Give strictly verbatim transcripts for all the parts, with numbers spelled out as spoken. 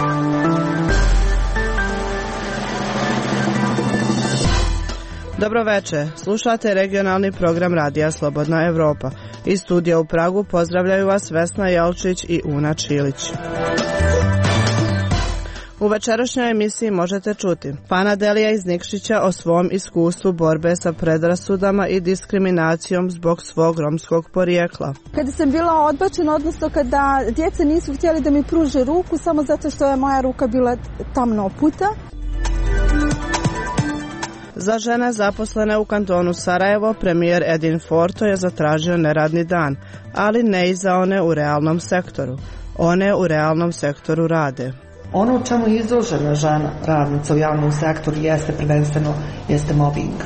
Dobro večer, slušate regionalni program Radija Slobodna Evropa. Iz studija u Pragu pozdravljaju vas Vesna Jelčić i Una Čilić. U večerašnjoj emisiji možete čuti Pana Delija iz Nikšića o svom iskustvu borbe sa predrasudama i diskriminacijom zbog svog romskog porijekla. Kada sam bila odbačena, odnosno kada djeca nisu htjeli da mi pruže ruku samo zato što je moja ruka bila tamno oputa. Za žene zaposlene u kantonu Sarajevo, premijer Edin Forto je zatražio neradni dan, ali ne i za one u realnom sektoru. One u realnom sektoru rade. Ono u čemu je izložena žena radnica u javnom sektoru jeste prvenstveno jeste mobbing.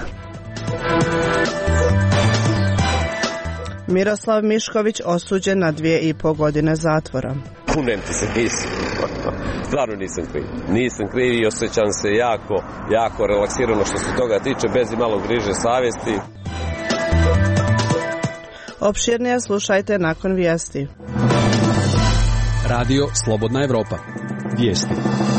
Miroslav Mišković osuđen na dvije i po godine zatvora. Kunem ti se, nisam. Stvarno nisam kriv. Nisam kriv i osjećam se jako, jako relaksirano što se toga tiče, bez i malo griže savjesti. Opširnije slušajte nakon vijesti. Radio Slobodna Evropa. Vijesti.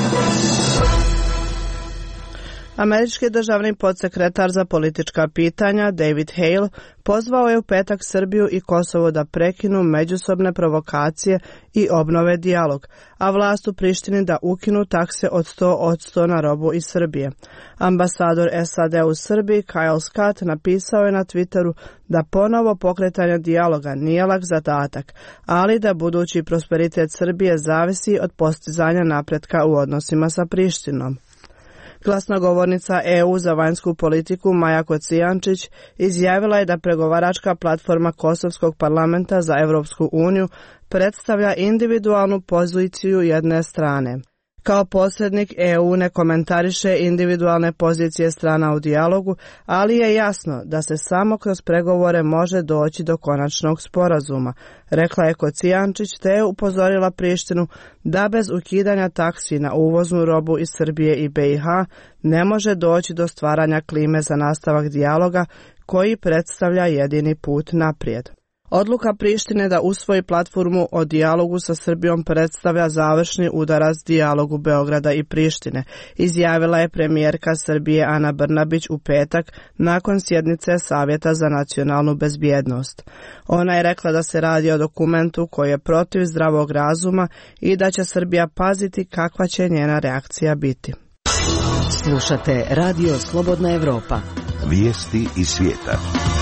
Američki državni podsekretar za politička pitanja David Hale pozvao je u petak Srbiju i Kosovo da prekinu međusobne provokacije i obnove dijalog, a vlast u Prištini da ukinu takse od sto posto na robu iz Srbije. Ambasador S A D u Srbiji Kyle Scott napisao je na Twitteru da ponovo pokretanje dijaloga nije lak zadatak, ali da budući prosperitet Srbije zavisi od postizanja napretka u odnosima sa Prištinom. Glasnogovornica E U za vanjsku politiku Maja Kocijančić izjavila je da pregovaračka platforma Kosovskog parlamenta za Evropsku uniju predstavlja individualnu poziciju jedne strane. Kao posrednik E U ne komentariše individualne pozicije strana u dijalogu, ali je jasno da se samo kroz pregovore može doći do konačnog sporazuma, rekla je Kocijančić, te je upozorila Prištinu da bez ukidanja taksi na uvoznu robu iz Srbije i B i H ne može doći do stvaranja klime za nastavak dijaloga koji predstavlja jedini put naprijed. Odluka Prištine da usvoji platformu o dijalogu sa Srbijom predstavlja završni udarac dijalogu Beograda i Prištine, izjavila je premijerka Srbije Ana Brnabić u petak nakon sjednice Savjeta za nacionalnu bezbjednost. Ona je rekla da se radi o dokumentu koji je protiv zdravog razuma i da će Srbija paziti kakva će njena reakcija biti. Slušate Radio Slobodna Evropa. Vijesti iz svijeta.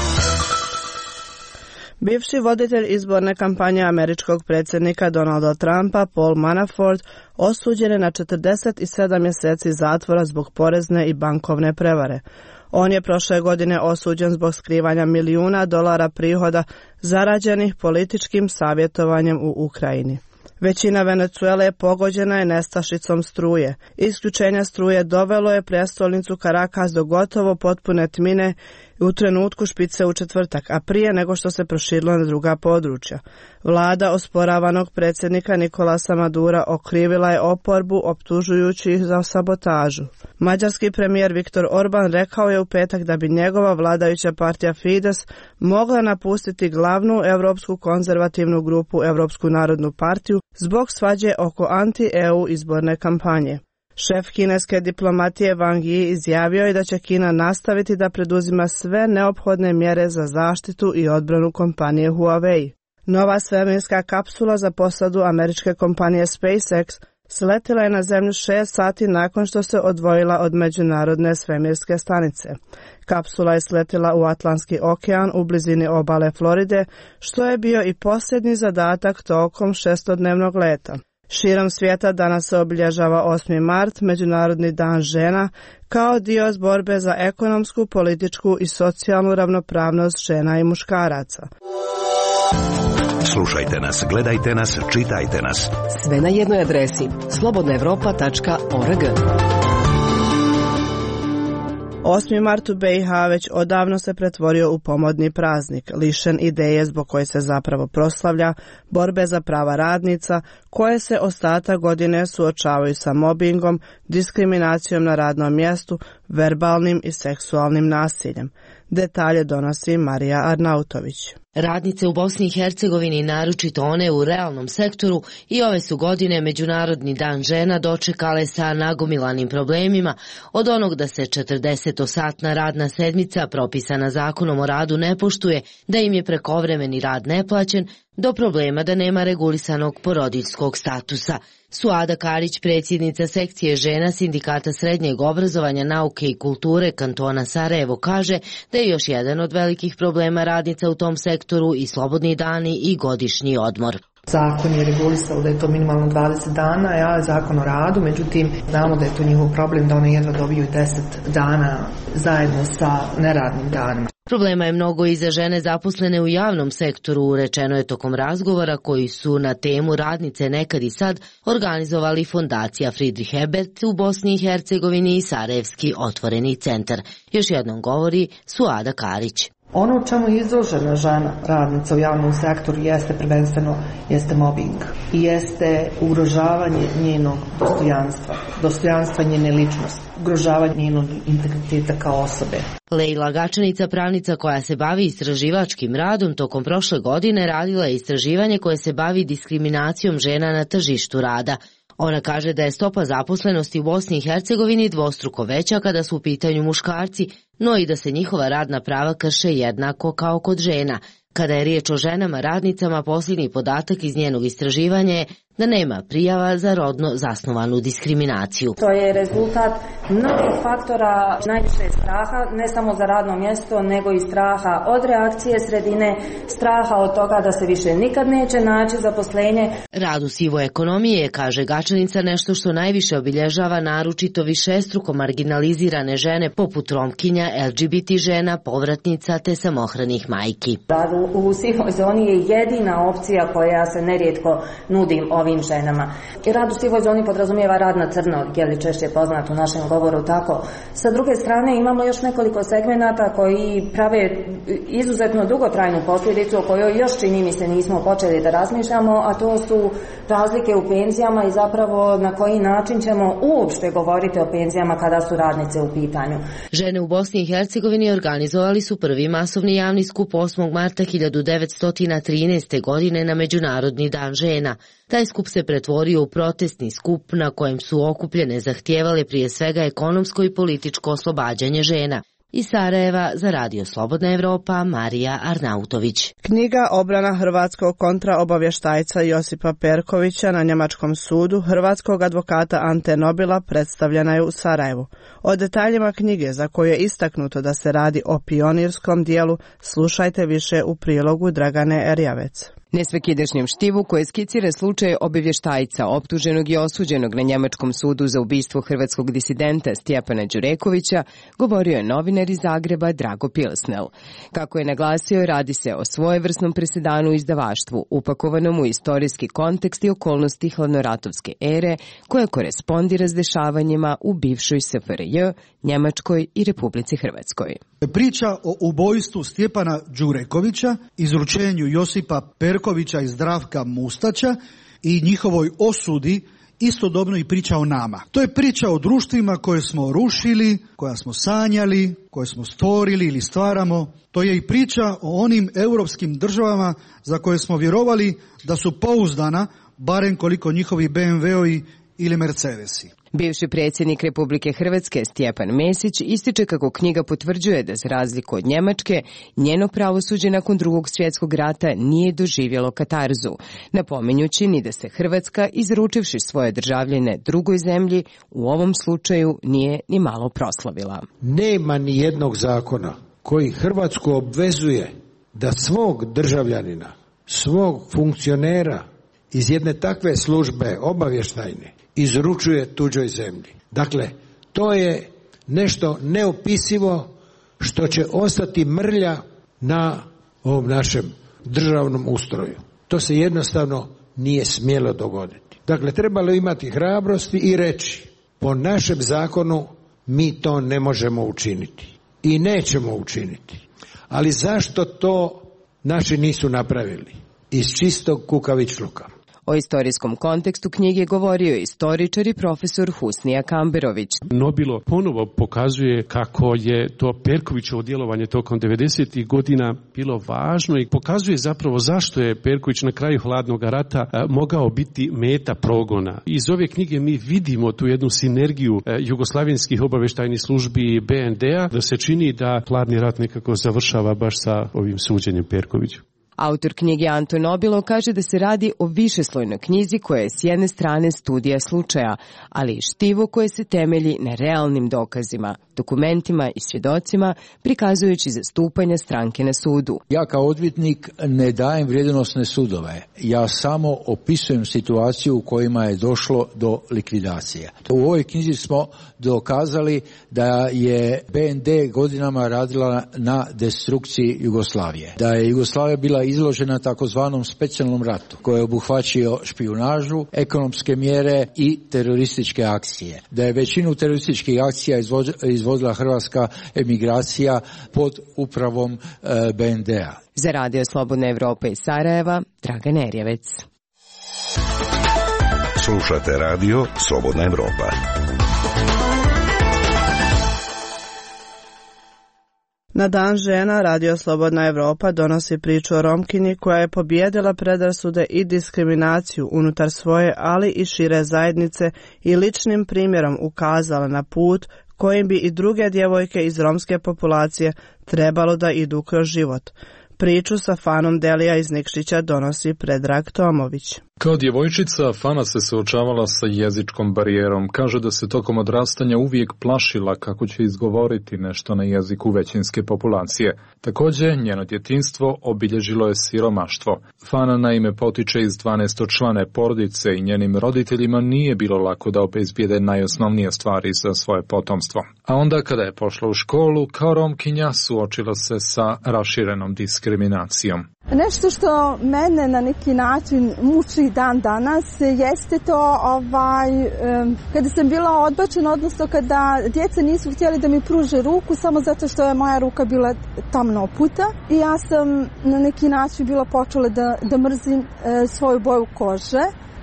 Bivši voditelj izborne kampanje američkog predsjednika Donalda Trumpa, Paul Manafort, osuđen je na četrdeset sedam mjeseci zatvora zbog porezne i bankovne prevare. On je prošle godine osuđen zbog skrivanja milijuna dolara prihoda zarađenih političkim savjetovanjem u Ukrajini. Većina Venezuele pogođena je nestašicom struje. Isključenje struje dovelo je prijestolnicu Caracas do gotovo potpune tmine u trenutku špice u četvrtak, a prije nego što se proširilo na druga područja. Vlada osporavanog predsjednika Nicolasa Madura okrivila je oporbu optužujući ih za sabotažu. Mađarski premijer Viktor Orban rekao je u petak da bi njegova vladajuća partija Fides mogla napustiti glavnu europsku konzervativnu grupu Europsku narodnu partiju zbog svađe oko anti-E U izborne kampanje. Šef kineske diplomatije Wang Yi izjavio je da će Kina nastaviti da preduzima sve neophodne mjere za zaštitu i odbranu kompanije Huawei. Nova svemirska kapsula za posadu američke kompanije SpaceX sletila je na zemlju šest sati nakon što se odvojila od međunarodne svemirske stanice. Kapsula je sletila u Atlantski okean u blizini obale Floride, što je bio i posljednji zadatak tokom šestodnevnog leta. Širom svijeta danas se obilježava osmi mart, Međunarodni dan žena, kao dio borbe za ekonomsku, političku i socijalnu ravnopravnost žena i muškaraca. Slušajte nas, gledajte nas, čitajte nas. Sve na jednoj adresi slobodna evropa tačka org. osmi mart u B i H već odavno se pretvorio u pomodni praznik, lišen ideje zbog koje se zapravo proslavlja, borbe za prava radnica, koje se ostatak godine suočavaju sa mobingom, diskriminacijom na radnom mjestu, verbalnim i seksualnim nasiljem. Detalje donosi Marija Arnautović. Radnice u Bosni i Hercegovini, naročito one u realnom sektoru, i ove su godine Međunarodni dan žena dočekale sa nagomilanim problemima, od onog da se četrdesetosatna radna sedmica propisana Zakonom o radu ne poštuje, da im je prekovremeni rad neplaćen, do problema da nema regulisanog porodiljskog statusa. Suada Karić, predsjednica sekcije žena Sindikata srednjeg obrazovanja, nauke i kulture kantona Sarajevo, kaže da je još jedan od velikih problema radnica u tom sektoru i slobodni dani i godišnji odmor. Zakon je regulisao da je to minimalno dvadeset dana, ja zakon o radu, međutim znamo da je to njihov problem da one jedva dobiju deset dana zajedno sa neradnim danima. Problema je mnogo i za žene zaposlene u javnom sektoru, rečeno je tokom razgovora koji su na temu radnice nekad i sad organizovali Fondacija Friedrich Ebert u Bosni i Hercegovini i Sarajevski otvoreni centar. Još jednom govori Suada Karić. Ono u čemu je izložena žena radnica u javnom sektoru jeste prvenstveno jeste mobbing i jeste ugrožavanje njenog dostojanstva, dostojanstva njene ličnosti, ugrožavanje njenog integriteta kao osobe. Lejla Gačanica, pravnica koja se bavi istraživačkim radom, tokom prošle godine radila je istraživanje koje se bavi diskriminacijom žena na tržištu rada. Ona kaže da je stopa zaposlenosti u Bosni i Hercegovini dvostruko veća kada su u pitanju muškarci, no i da se njihova radna prava krše jednako kao kod žena. Kada je riječ o ženama radnicama, posljednji podatak iz njenog istraživanja je da nema prijava za rodno zasnovanu diskriminaciju. To je rezultat mnogih faktora, najviše straha, ne samo za radno mjesto, nego i straha od reakcije sredine, straha od toga da se više nikad neće naći zaposlenje. Rad u sivoj ekonomiji je, kaže Gačanica, nešto što najviše obilježava naročito višestruko marginalizirane žene poput Romkinja, L G B T žena, povratnica te samohranih majki. Rad u sivoj zoni je jedina opcija koja se nerijetko nudi ovim ženama. I rad u sivoj zoni podrazumijeva rad na crno, je li češće poznat u našem govoru tako. Sa druge strane imamo još nekoliko segmenata koji prave izuzetno dugotrajnu posljedicu o kojoj još čini mi se nismo počeli da razmišljamo, a to su razlike u penzijama i zapravo na koji način ćemo uopšte govoriti o penzijama kada su radnice u pitanju. Žene u Bosni i Hercegovini organizovali su prvi masovni javni skup osmog marta hiljadu devetsto trinaeste. godine na Međunarodni dan žena. Taj skup se pretvorio u protestni skup na kojem su okupljene zahtijevale prije svega ekonomsko i političko oslobađanje žena. Iz Sarajeva za Radio Slobodna Evropa, Marija Arnautović. Knjiga Obrana hrvatskog kontraobavještajca Josipa Perkovića na njemačkom sudu hrvatskog advokata Ante Nobila predstavljena je u Sarajevu. O detaljima knjige, za koju je istaknuto da se radi o pionirskom dijelu, slušajte više u prilogu Dragane Erjavec. Nesvakidašnjem štivu koje skicira slučaj obavještajca optuženog i osuđenog na njemačkom sudu za ubistvo hrvatskog disidenta Stjepana Đurekovića govorio je novinar iz Zagreba Drago Pilsnel. Kako je naglasio, radi se o svojevrsnom presedanu u izdavaštvu, upakovanom u istorijski kontekst i okolnosti hladnoratovske ere koja korespondira s dešavanjima u bivšoj S F R J, Njemačkoj i Republici Hrvatskoj. Priča o ubojstvu Stjepana Đurekovića, izručenju Josipa Perkovića i Zdravka Mustača i njihovoj osudi istodobno i priča o nama. To je priča o društvima koje smo rušili, koja smo sanjali, koje smo stvorili ili stvaramo. To je i priča o onim europskim državama za koje smo vjerovali da su pouzdana, barem koliko njihovi B M W-ovi ili Mercedesi. Bivši predsjednik Republike Hrvatske Stjepan Mesić ističe kako knjiga potvrđuje da, za razliku od Njemačke, njeno pravosuđe nakon Drugog svjetskog rata nije doživjelo katarzu, napominjući ni da se Hrvatska, izručivši svoje državljane drugoj zemlji, u ovom slučaju nije ni malo proslavila. Nema ni jednog zakona koji Hrvatsku obvezuje da svog državljanina, svog funkcionera iz jedne takve službe obavještajne izručuje tuđoj zemlji. Dakle, to je nešto neopisivo što će ostati mrlja na ovom našem državnom ustroju. To se jednostavno nije smjelo dogoditi. Dakle, trebalo imati hrabrosti i reći, po našem zakonu mi to ne možemo učiniti i nećemo učiniti. Ali zašto to naši nisu napravili? Iz čistog kukavičluka. O istorijskom kontekstu knjige govorio je istoričar i profesor Husnija Kamberović. Nobilo ponovo pokazuje kako je to Perkovićevo djelovanje tokom devedesetih godina bilo važno i pokazuje zapravo zašto je Perković na kraju hladnog rata mogao biti meta progona. Iz ove knjige mi vidimo tu jednu sinergiju jugoslavenskih obavještajnih službi i be en de-a, da se čini da hladni rat nekako završava baš sa ovim suđenjem Perkoviću. Autor knjige Anton Nobilo kaže da se radi o višeslojnoj knjizi koja je s jedne strane studija slučaja, ali i štivo koje se temelji na realnim dokazima, dokumentima i svjedocima, prikazujući zastupanja stranke na sudu. Ja kao odvjetnik ne dajem vrijednosne sudove. Ja samo opisujem situaciju u kojima je došlo do likvidacije. U ovoj knjizi smo dokazali da je be en de godinama radila na destrukciji Jugoslavije. Da je Jugoslavija bila izložena takozvanom specijalnom ratu koji je obuhvaćio špijunažu, ekonomske mjere i terorističke akcije. Da je većinu terorističkih akcija izvodila hrvatska emigracija pod upravom e, be en de-a. Za Radio Slobodna Evropa iz Sarajeva, Dragan Erjevec. Slušate Radio Slobodna Evropa. Na Dan žena Radio Slobodna Evropa donosi priču o Romkinji koja je pobijedila predrasude i diskriminaciju unutar svoje, ali i šire zajednice i ličnim primjerom ukazala na put kojim bi i druge djevojke iz romske populacije trebalo da idu kroz život. Priču sa Fanom Delija iz Nikšića donosi Predrag Tomović. Kao djevojčica, Fana se suočavala sa jezičkom barijerom. Kaže da se tokom odrastanja uvijek plašila kako će izgovoriti nešto na jeziku većinske populacije. Također, njeno djetinjstvo obilježilo je siromaštvo. Fana naime potiče iz dvanaestočlane porodice i njenim roditeljima nije bilo lako da obezbijede najosnovnije stvari za svoje potomstvo. A onda kada je pošla u školu, kao Romkinja suočila se sa raširenom diskriminacijom. Nešto što mene na neki način muči dan danas jeste to ovaj, kada sam bila odbačena, odnosno kada djeca nisu htjeli da mi pruže ruku samo zato što je moja ruka bila tamno oputa i ja sam na neki način bila počela da, da mrzim svoju boju kože.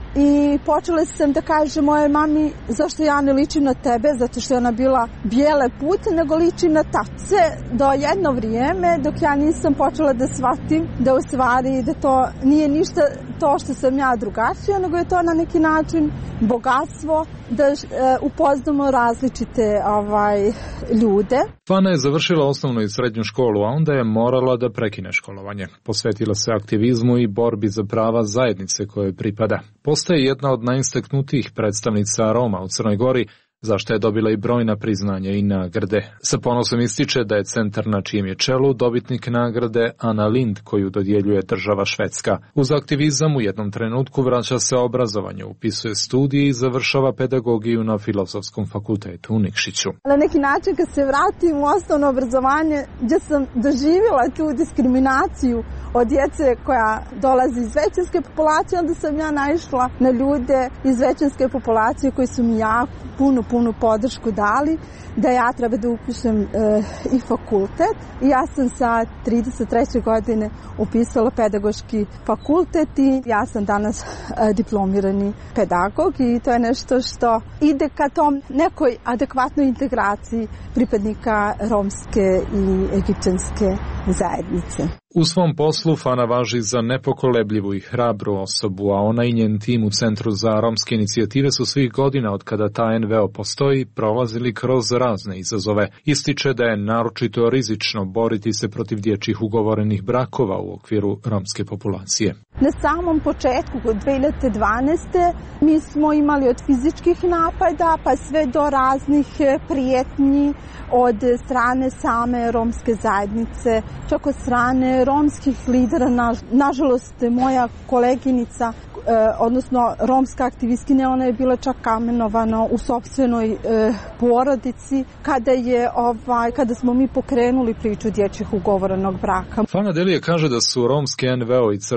I počela sam da kažem moje mami zašto ja ne ličim na tebe, zato što je ona bila bijele pute, nego ličim na tace do jedno vrijeme dok ja nisam počela da shvatim da u stvari da to nije ništa to što sam ja drugačija, nego je to na neki način bogatstvo da e, upoznamo različite ovaj, ljude. Fana je završila osnovnu i srednju školu, a onda je morala da prekine školovanje. Posvetila se aktivizmu i borbi za prava zajednice kojoj pripada. Postaje jedna od najistaknutijih predstavnica Roma u Crnoj Gori, zašto je dobila i brojna priznanja i nagrade. Sa ponosom ističe da je centar na čijem je čelu dobitnik nagrade Ana Lind, koju dodjeljuje država Švedska. Uz aktivizam u jednom trenutku vraća se obrazovanju, upisuje studije i završava pedagogiju na Filozofskom fakultetu u Nikšiću. Na neki način kad se vratim u osnovno obrazovanje, gdje sam doživjela tu diskriminaciju od djece koja dolazi iz većinske populacije, onda sam ja naišla na ljude iz većinske populacije koji su mi jako puno, punu podršku dali da ja treba da upišem e, i fakultet. I ja sam sa trideset treće godine upisala pedagoški fakultet i ja sam danas e, diplomirani pedagog i to je nešto što ide ka tom nekoj adekvatnoj integraciji pripadnika romske i egipćanske zajednice. U svom poslu Fana važi za nepokolebljivu i hrabru osobu, a ona i njen tim u Centru za romske inicijative su svih godina od kada ta en ve o postoji prolazili kroz razne izazove. Ističe da je naročito rizično boriti se protiv dječjih ugovorenih brakova u okviru romske populacije. Na samom početku, dvije hiljade dvanaeste. mi smo imali od fizičkih napada pa sve do raznih prijetnji od strane same romske zajednice, čak od strane romskih lidera. Na, nažalost, moja koleginica, eh, odnosno romska aktivistkinja, ona je bila čak kamenovana u sopstvenoj eh, porodici kada, je, ovaj, kada smo mi pokrenuli priču dječjih ugovorenog braka. Fana Delije kaže da su romske en ve o i crnogorske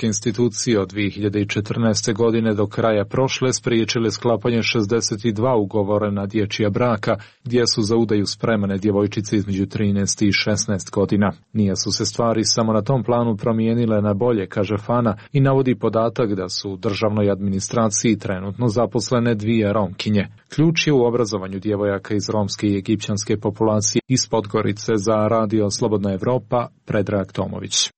institucije od dvije hiljade četrnaeste. godine do kraja prošle spriječile sklapanje šezdeset dva ugovora na dječja braka, gdje su za udaju spremane djevojčice između trinaest i šesnaest godina. Nije su se stvari samo na tom planu promijenile na bolje, kaže Fana, i navodi podatak da su u državnoj administraciji trenutno zaposlene dvije Romkinje. Ključ je u obrazovanju djevojaka iz romske i egipćanske populacije. Iz Podgorice za Radio Slobodna Evropa, Predrag Tomović.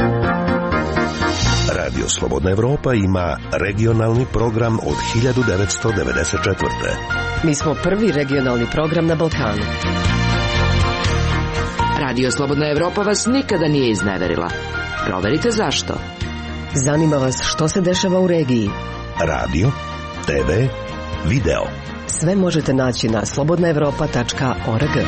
Radio Slobodna Evropa ima regionalni program od hiljadu devetsto devedeset četvrte. Mi smo prvi regionalni program na Balkanu. Radio Slobodna Evropa vas nikada nije izneverila. Proverite zašto. Zanima vas što se dešava u regiji. Radio, te ve, video. Sve možete naći na slobodna evropa tačka org.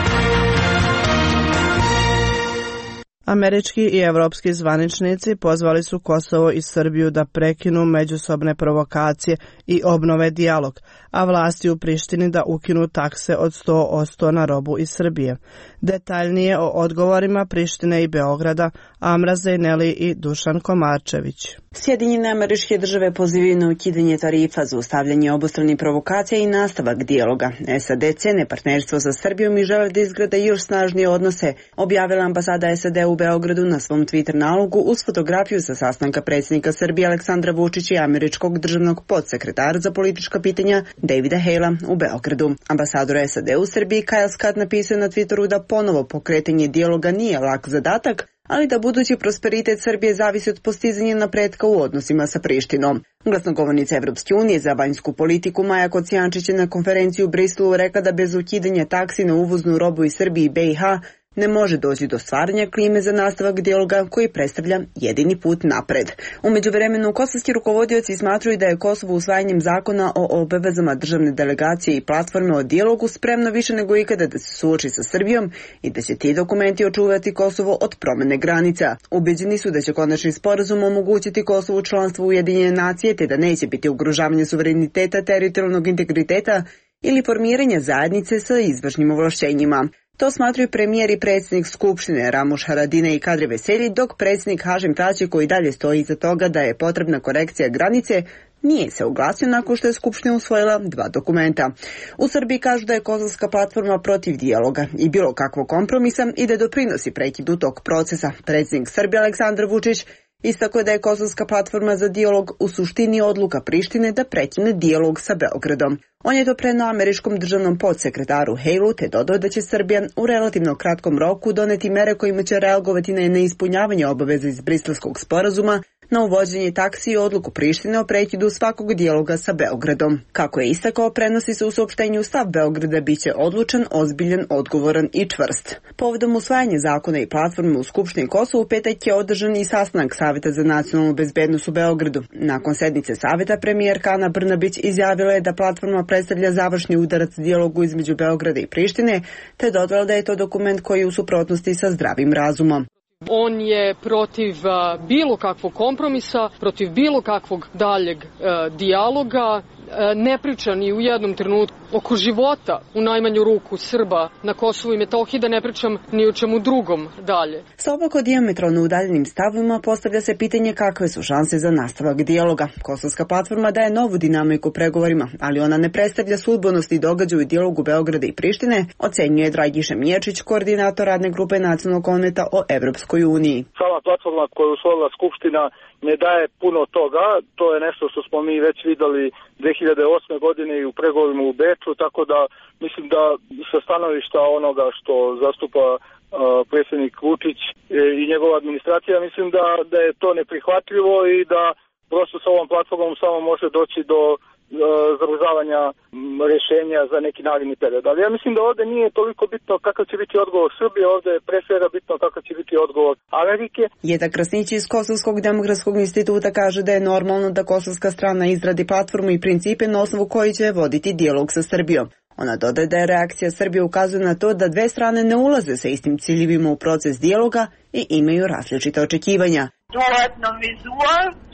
Američki i evropski zvaničnici pozvali su Kosovo i Srbiju da prekinu međusobne provokacije i obnove dijalog, a vlasti u Prištini da ukinu takse od sto posto na robu iz Srbije. Detaljnije o odgovorima Prištine i Beograda, Amra Zejneli i Dušan Komarčević. Sjedinjene Američke Države pozivaju na ukidanje tarifa, zaustavljanje obostranih provokacija i nastavak dijaloga. S A D cene partnerstvo sa Srbijom i žele da izgrade još snažnije odnose, objavila ambasada S A D u Beogradu na svom Twitter nalogu uz fotografiju sa sastanka predsjednika Srbije Aleksandra Vučića i američkog državnog podsekretara za politička pitanja Davida Halea u Beogradu. Ambasador S A D u Srbiji Kyle Scott napisao na Twitteru da ponovo pokretanje dijaloga nije lak zadatak, ali da budući prosperitet Srbije zavisi od postizanja napretka u odnosima sa Prištinom. Glasnogovornica Evropske unije za vanjsku politiku Maja Kocijančić je na konferenciji u Briselu rekla da bez ukidanja taksi na uvoznu robu iz Srbije i B i H ne može doći do stvaranja klime za nastavak dijaloga koji predstavlja jedini put napred. U međuvremenu, kosovski rukovodioci smatruju da je Kosovo usvajanjem zakona o obavezama državne delegacije i platforme o dijalogu spremno više nego ikada da se suoči sa Srbijom i da će ti dokumenti očuvati Kosovo od promjene granica. Ubeđeni su da će konačni sporazum omogućiti Kosovu članstvo Ujedinjene nacije te da neće biti ugrožavanje suvereniteta, teritorijalnog integriteta ili formiranja zajednice sa izvršnim ovlašćenjima. To smatruju premijer i predsjednik Skupštine Ramuš Haradinaj i Kadri Veselji, dok predsjednik Hašim Tači, koji dalje stoji iza toga da je potrebna korekcija granice, nije se oglasio nakon što je Skupština usvojila dva dokumenta. U Srbiji kažu da je kosovska platforma protiv dijaloga i bilo kakvog kompromisa i da doprinosi prekidu tog procesa. Predsjednik Srbije Aleksandar Vučić istakao da je kosovska platforma za dijalog u suštini odluka Prištine da prekine dijalog sa Beogradom. On je to preneo američkom državnom podsekretaru Haleu te dodao da će Srbija u relativno kratkom roku doneti mere kojima će reagovati na neispunjavanje obaveza iz Briselskog sporazuma, na uvođenje taksi i odluku Prištine o prekidu svakog dijaloga sa Beogradom. Kako je istakao, prenosi se u saopštenju stav Beograda biće odlučan, ozbiljan, odgovoran i čvrst. Povodom usvajanja zakona i platforme u Skupštini Kosova u petak je održan i sastanak Saveta za nacionalnu bezbednost u Beogradu. Nakon sednice Saveta, premijerka Ana Brnabić izjavila je da platforma predstavlja završni udarac dijalogu između Beograda i Prištine, te dodala da je to dokument koji je u suprotnosti sa zdravim razumom. On je protiv bilo kakvog kompromisa, protiv bilo kakvog daljeg e, dijaloga, e, ne priča ni u jednom trenutku oko života, u najmanju ruku Srba na Kosovu i Metohiji, da ne pričam ni o čemu drugom dalje. Sa ovako dijametralno udaljenim stavima postavlja se pitanje kakve su šanse za nastavak dijaloga. Kosovska platforma daje novu dinamiku pregovorima, ali ona ne predstavlja sudbonost i događaj u dijalogu Beograda i Prištine, ocenjuje Dragiša Miječić, koordinator radne grupe Nacionalnog konventa o Evropskoj uniji. Sama platforma koju je usvojila Skupština ne daje puno toga, to je nešto što smo mi već videli dve hiljade osme. godine i u pregovorima u Beču, tako da mislim da sa stanovišta onoga što zastupa uh, predsjednik Vučić e, i njegova administracija, mislim da, da je to neprihvatljivo i da prosto sa ovom platformom samo može doći do zamrzavanja rješenja za neki naredni period. Ali ja mislim da ovdje nije toliko bitno kakav će biti odgovor Srbije, ovdje je pre svega bitno kakav će biti odgovor Amerike. Jeta Krasnić iz Kosovskog demokratskog instituta kaže da je normalno da kosovska strana izradi platformu i principe na osnovu koji će voditi dijalog sa Srbijom. Ona dodaje da je reakcija Srbije ukazuje na to da dve strane ne ulaze sa istim ciljevima u proces dijaloga i imaju različita očekivanja.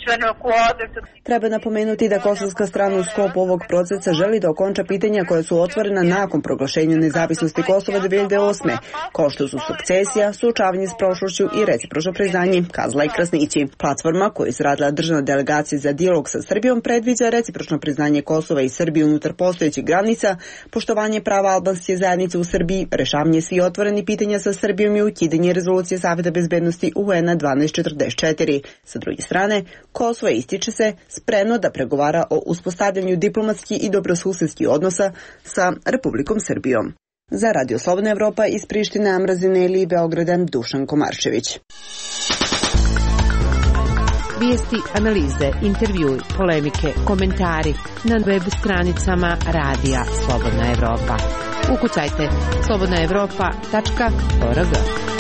Treba napomenuti da kosovska strana u sklopu ovog procesa želi da okonča pitanja koja su otvorena nakon proglašenja nezavisnosti Kosova dve hiljade osme, kao što su sukcesija, suočavanje s prošlošću i recipročno priznanje, Kazla i Krasnići. Platforma koju je izradila državna delegacija za dijalog sa Srbijom predviđa recipročno priznanje Kosova i Srbije unutar postojećih granica, poštovanje prava albanske zajednice u Srbiji, rešavanje svih otvorenih pitanja sa Srbijom i ukidanje rezolucije Saveta bezbednosti U N-a dvanaest četrdeset četiri. Sa druge strane, Kosovo ističe se spremno da pregovara o uspostavljanju diplomatskih i dobrosusedskih odnosa sa Republikom Srbijom. Za Radio Slobodna Evropa iz Prištine, Amrazine ili Beograda, Dušan Komarčević. Vijesti, analize, intervjui, polemike, komentari na web stranicama Radija Slobodna Evropa. Ukucajte slobodna evropa tačka org.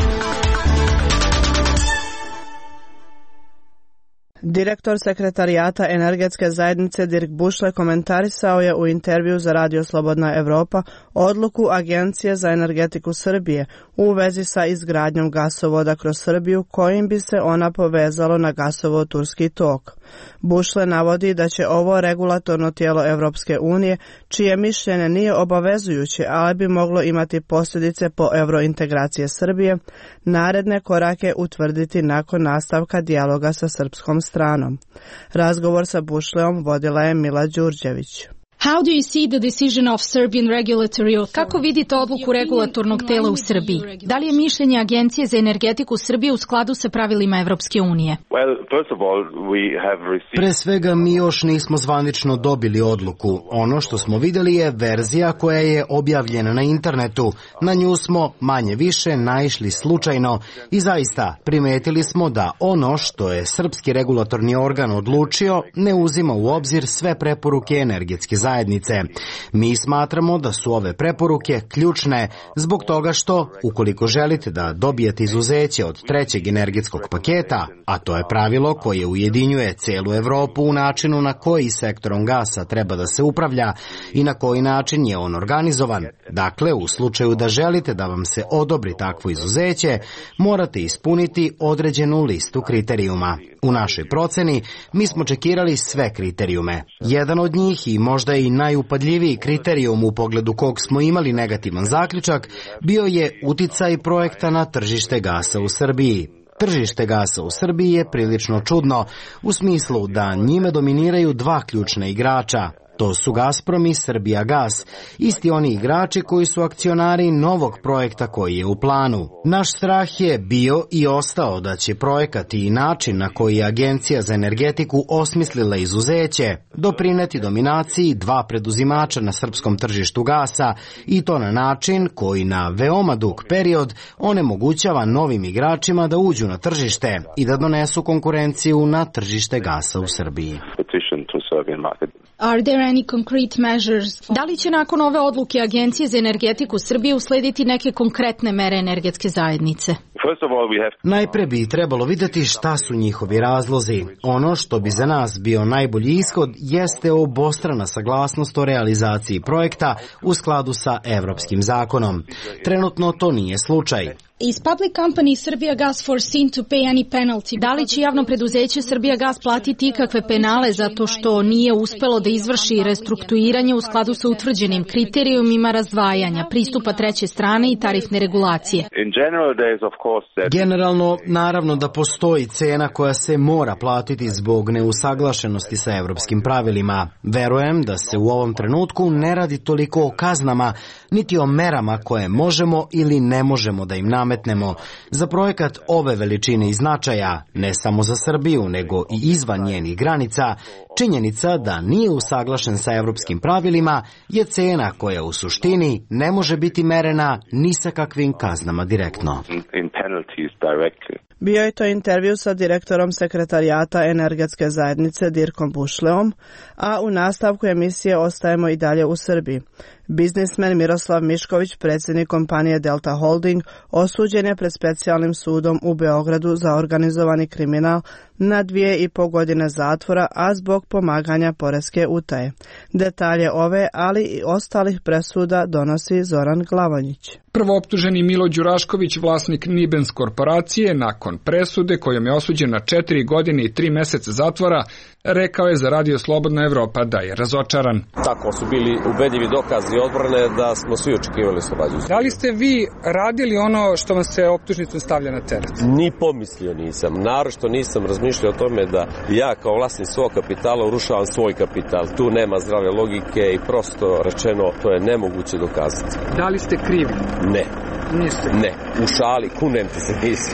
Direktor sekretarijata energetske zajednice Dirk Bušle komentarisao je u intervju za Radio Slobodna Evropa odluku Agencije za energetiku Srbije u vezi sa izgradnjom gasovoda kroz Srbiju kojim bi se ona povezalo na gasovod Turski tok. Bušle navodi da će ovo regulatorno tijelo Evropske unije, čije mišljenje nije obavezujuće, ali bi moglo imati posljedice po eurointegracije Srbije, naredne korake utvrditi nakon nastavka dijaloga sa srpskom stranom. Razgovor sa Bušleom vodila je Mila Đurđević. How do you see the decision of Serbian regulatory authority? Kako vidite odluku regulatornog tela u Srbiji? Da li je mišljenje Agencije za energetiku Srbije u skladu sa pravilima Evropske unije? Well, first of all, we have received... Pre svega mi još nismo zvanično dobili odluku. Ono što smo vidjeli je verzija koja je objavljena na internetu. Na nju smo manje više naišli slučajno i zaista primetili smo da ono što je srpski regulatorni organ odlučio ne uzima u obzir sve preporuke energetske zajednice. Zajednice. Mi smatramo da su ove preporuke ključne zbog toga što, ukoliko želite da dobijete izuzeće od trećeg energetskog paketa, a to je pravilo koje ujedinjuje celu Evropu u načinu na koji sektorom gasa treba da se upravlja i na koji način je on organizovan. Dakle, u slučaju da želite da vam se odobri takvo izuzeće, morate ispuniti određenu listu kriterijuma. U našoj proceni mi smo čekirali sve kriterijume. Jedan od njih i možda i najupadljiviji kriterijum u pogledu kog smo imali negativan zaključak bio je uticaj projekta na tržište gasa u Srbiji. Tržište gasa u Srbiji je prilično čudno u smislu da njime dominiraju dva ključna igrača. To su Gazprom i Srbijagas, isti oni igrači koji su akcionari novog projekta koji je u planu. Naš strah je bio i ostao da će projekat i način na koji je Agencija za energetiku osmislila izuzeće doprineti dominaciji dva preduzimača na srpskom tržištu gasa i to na način koji na veoma dug period onemogućava novim igračima da uđu na tržište i da donesu konkurenciju na tržište gasa u Srbiji. Are there any concrete measures? Da li će nakon ove odluke Agencije za energetiku Srbije uslediti neke konkretne mere energetske zajednice? Najpre bi trebalo vidjeti šta su njihovi razlozi. Ono što bi za nas bio najbolji ishod jeste obostrana saglasnost o realizaciji projekta u skladu sa evropskim zakonom. Trenutno to nije slučaj. Is public company Srbijagas foreseen to pay any penalty? Da li će javno preduzeće Srbijagas platiti ikakve penale zato što nije uspelo da izvrši restrukturiranje u skladu sa utvrđenim kriterijumima razdvajanja, pristupa treće strane i tarifne regulacije? Generalno, naravno da postoji cena koja se mora platiti zbog neusaglašenosti sa evropskim pravilima. Verujem da se u ovom trenutku ne radi toliko o kaznama, niti o merama koje možemo ili ne možemo da im nametnemo. Za projekat ove veličine i značaja, ne samo za Srbiju, nego i izvan njenih granica, činjenica da nije usaglašen sa evropskim pravilima je cena koja u suštini ne može biti merena ni sa kakvim kaznama direktno. Bio je to intervju sa direktorom sekretarijata energetske zajednice Dirkom Bušleom, a u nastavku emisije ostajemo i dalje u Srbiji. Biznismen Miroslav Mišković, predsjednik kompanije Delta Holding, osuđen je pred specijalnim sudom u Beogradu za organizovani kriminal na dvije i pol godine zatvora, a zbog pomaganja poreske utaje. Detalje ove, ali i ostalih presuda donosi Zoran Glavonjić. Prvooptuženi Milo Đurašković, vlasnik Nibens korporacije, nakon presude kojom je osuđen na četiri godine i tri meseca zatvora, rekao je za Radio Slobodna Evropa da je razočaran. Tako su bili ubedljivi dokazi odbrane da smo svi očekivali oslobađanje. Da li ste vi radili ono što vam se optužnicom stavlja na teret? Ni pomislio nisam. Naročito nisam razmišljao o tome da ja kao vlasnik svog kapitala urušavam svoj kapital. Tu nema zdrave logike i prosto rečeno to je nemoguće dokazati. Da li ste krivi? Ne. Niste? Ne. U šali, kunem ti se nisam.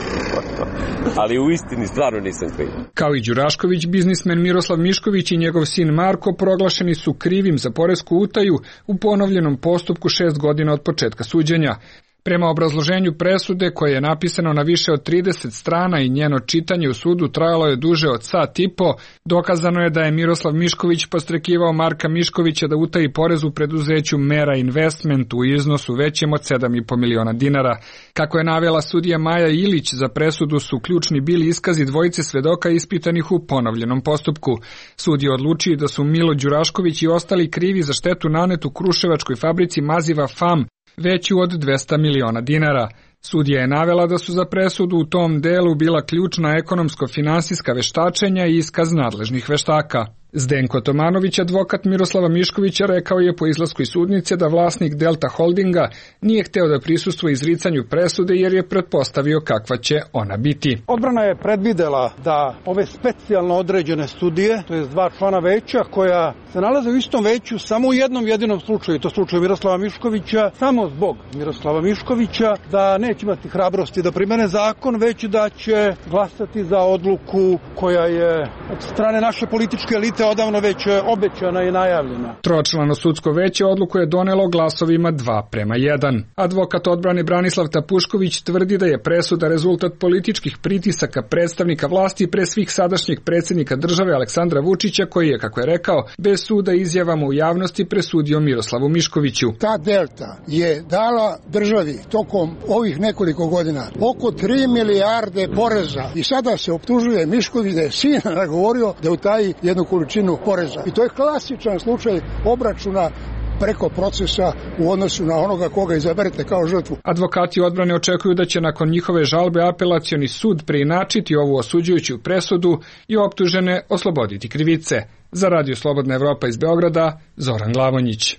Ali u istini stvarno nisam kriv. Kao i Đurašković, biznismen Miroslav Mišković i njegov sin Marko proglašeni su krivim za poresku utaju u ponovljenom postupku šest godina od početka suđenja. Prema obrazloženju presude, koje je napisano na više od trideset strana i njeno čitanje u sudu trajalo je duže od sat i po, dokazano je da je Miroslav Mišković podstrekivao Marka Miškovića da utaji porez u preduzeću Mera Investment u iznosu većem od sedam i po miliona dinara. Kako je navela sudija Maja Ilić, za presudu su ključni bili iskazi dvojice svedoka ispitanih u ponovljenom postupku. Sud je odlučio da su Milo Đurašković i ostali krivi za štetu nanetu Kruševačkoj fabrici maziva F A M, veću od dvesta miliona dinara. Sudija je navela da su za presudu u tom delu bila ključna ekonomsko-finansijska veštačenja i iskaz nadležnih veštaka. Zdenko Tomanović, advokat Miroslava Miškovića, rekao je po izlasku iz sudnice da vlasnik Delta Holdinga nije hteo da prisustvuje izricanju presude jer je pretpostavio kakva će ona biti. Odbrana je predvidela da ove specijalno određene studije, to je dva člana veća koja se nalaze u istom veću samo u jednom jedinom slučaju, to slučaju Miroslava Miškovića, samo zbog Miroslava Miškovića, da neće imati hrabrosti da primene zakon, već da će glasati za odluku koja je od strane naše političke elite odavno već obećana i najavljena. Tročlano sudsko veće odluku je donelo glasovima dva prema jedan. Advokat odbrane Branislav Tapušković tvrdi da je presuda rezultat političkih pritisaka predstavnika vlasti pre svih sadašnjeg predsjednika države Aleksandra Vučića, koji je, kako je rekao, bez suda izjavama u javnosti presudio Miroslavu Miškoviću. Ta Delta je dala državi tokom ovih nekoliko godina oko tri milijarde poreza i sada se optužuje Mišković da je sina nagovorio da utaji jednu količinu poreza. I to je klasičan slučaj obračuna preko procesa u odnosu na onoga koga izaberete kao žrtvu. Advokati odbrane očekuju da će nakon njihove žalbe apelacioni sud preinačiti ovu osuđujuću presudu i optužene osloboditi krivice. Za Radio Slobodna Evropa iz Beograda, Zoran Glavonjić.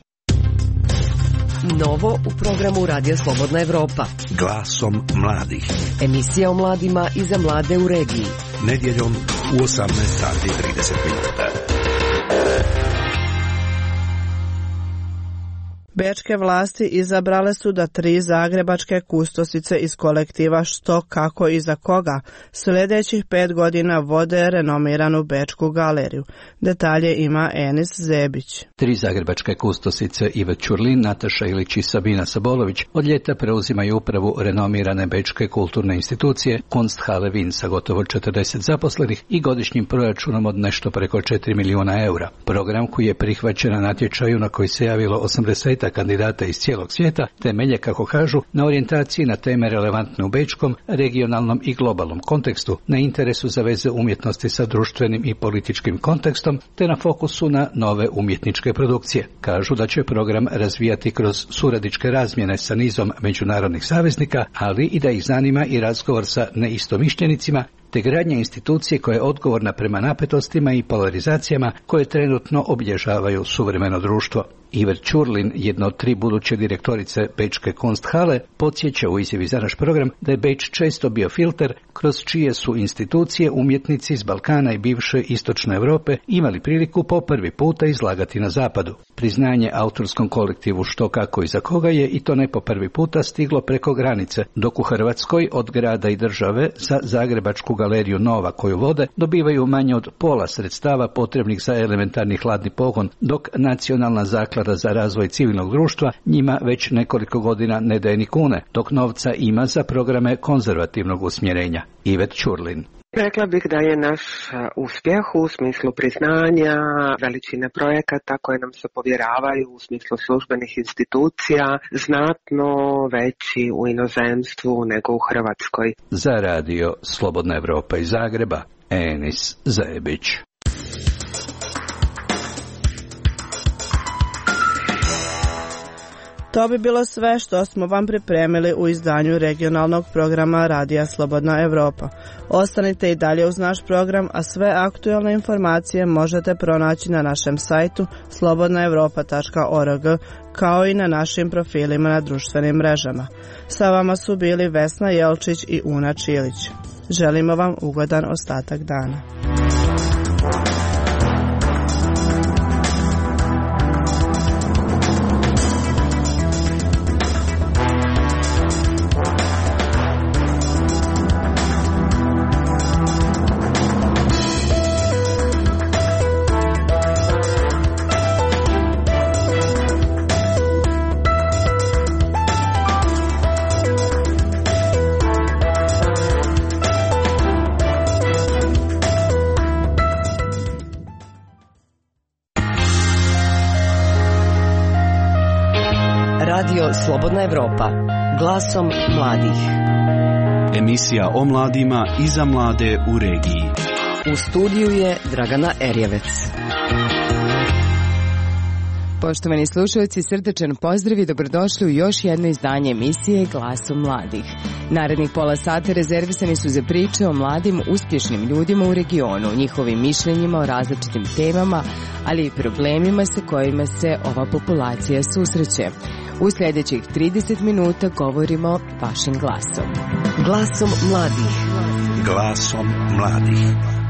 Novo u programu Radio Slobodna Evropa. Glasom mladih. Emisija o mladima i za mlade u regiji. Nedjeljom u osamnaest sati i trideset minuta. Bečke vlasti izabrale su da tri zagrebačke kustosice iz kolektiva Što, kako i za koga sljedećih pet godina vode renomiranu Bečku galeriju. Detalje ima Enis Zebić. Tri zagrebačke kustosice Ive Ćurlin, Nataša Ilić i Sabina Sabolović od ljeta preuzimaju upravu renomirane Bečke kulturne institucije Kunsthalle Wien sa gotovo četrdeset zaposlenih i godišnjim proračunom od nešto preko četiri milijuna eura. Program koji je prihvaćen na natječaju na koji se javilo osamdeset kandidata iz cijelog svijeta temelje, kako kažu, na orijentaciji na teme relevantne u bečkom, regionalnom i globalnom kontekstu, na interesu za veze umjetnosti sa društvenim i političkim kontekstom, te na fokusu na nove umjetničke produkcije. Kažu da će program razvijati kroz suradničke razmjene sa nizom međunarodnih saveznika, ali i da ih zanima i razgovor sa neistomišljenicima, te gradnja institucije koja je odgovorna prema napetostima i polarizacijama koje trenutno obilježavaju suvremeno društvo. Iver Ćurlin, jedna od tri buduće direktorice Bečke Kunsthalle, podsjeća u izjavi za naš program da je Beč često bio filter kroz čije su institucije umjetnici iz Balkana i bivše istočne Europe imali priliku po prvi puta izlagati na zapadu. Priznanje autorskom kolektivu Što, kako i za koga je, i to ne po prvi puta, stiglo preko granice, dok u Hrvatskoj od grada i države za Zagrebačku galeriju Nova koju vode dobivaju manje od pola sredstava potrebnih za elementarni hladni pogon, dok Nacionalna zaklada za razvoj civilnog društva njima već nekoliko godina ne daje ni kune, dok novca ima za programe konzervativnog usmjerenja. Ivet Ćurlin. Rekla bih da je naš uspjeh u smislu priznanja, veličine projekata koje nam se povjeravaju u smislu službenih institucija znatno veći u inozemstvu nego u Hrvatskoj. Za Radio Slobodna Evropa iz Zagreba, Enis Zebić. To bi bilo sve što smo vam pripremili u izdanju regionalnog programa Radija Slobodna Evropa. Ostanite i dalje uz naš program, a sve aktualne informacije možete pronaći na našem sajtu slobodna evropa tačka org, kao i na našim profilima na društvenim mrežama. Sa vama su bili Vesna Jelčić i Una Čilić. Želimo vam ugodan ostatak dana. Radio Slobodna Evropa, glasom mladih. Emisija o mladima i za mlade u regiji. U studiju je Dragana Erjevec. Poštovani slušalci, srdačan pozdrav i dobrodošli u još jedno izdanje emisije Glasom mladih. Narednih pola sata rezervisani su za priče o mladim, uspješnim ljudima u regionu, njihovim mišljenjima o različitim temama, ali i problemima sa kojima se ova populacija susreće. U sljedećih trideset minuta govorimo vašim glasom. Glasom mladih. Glasom mladih.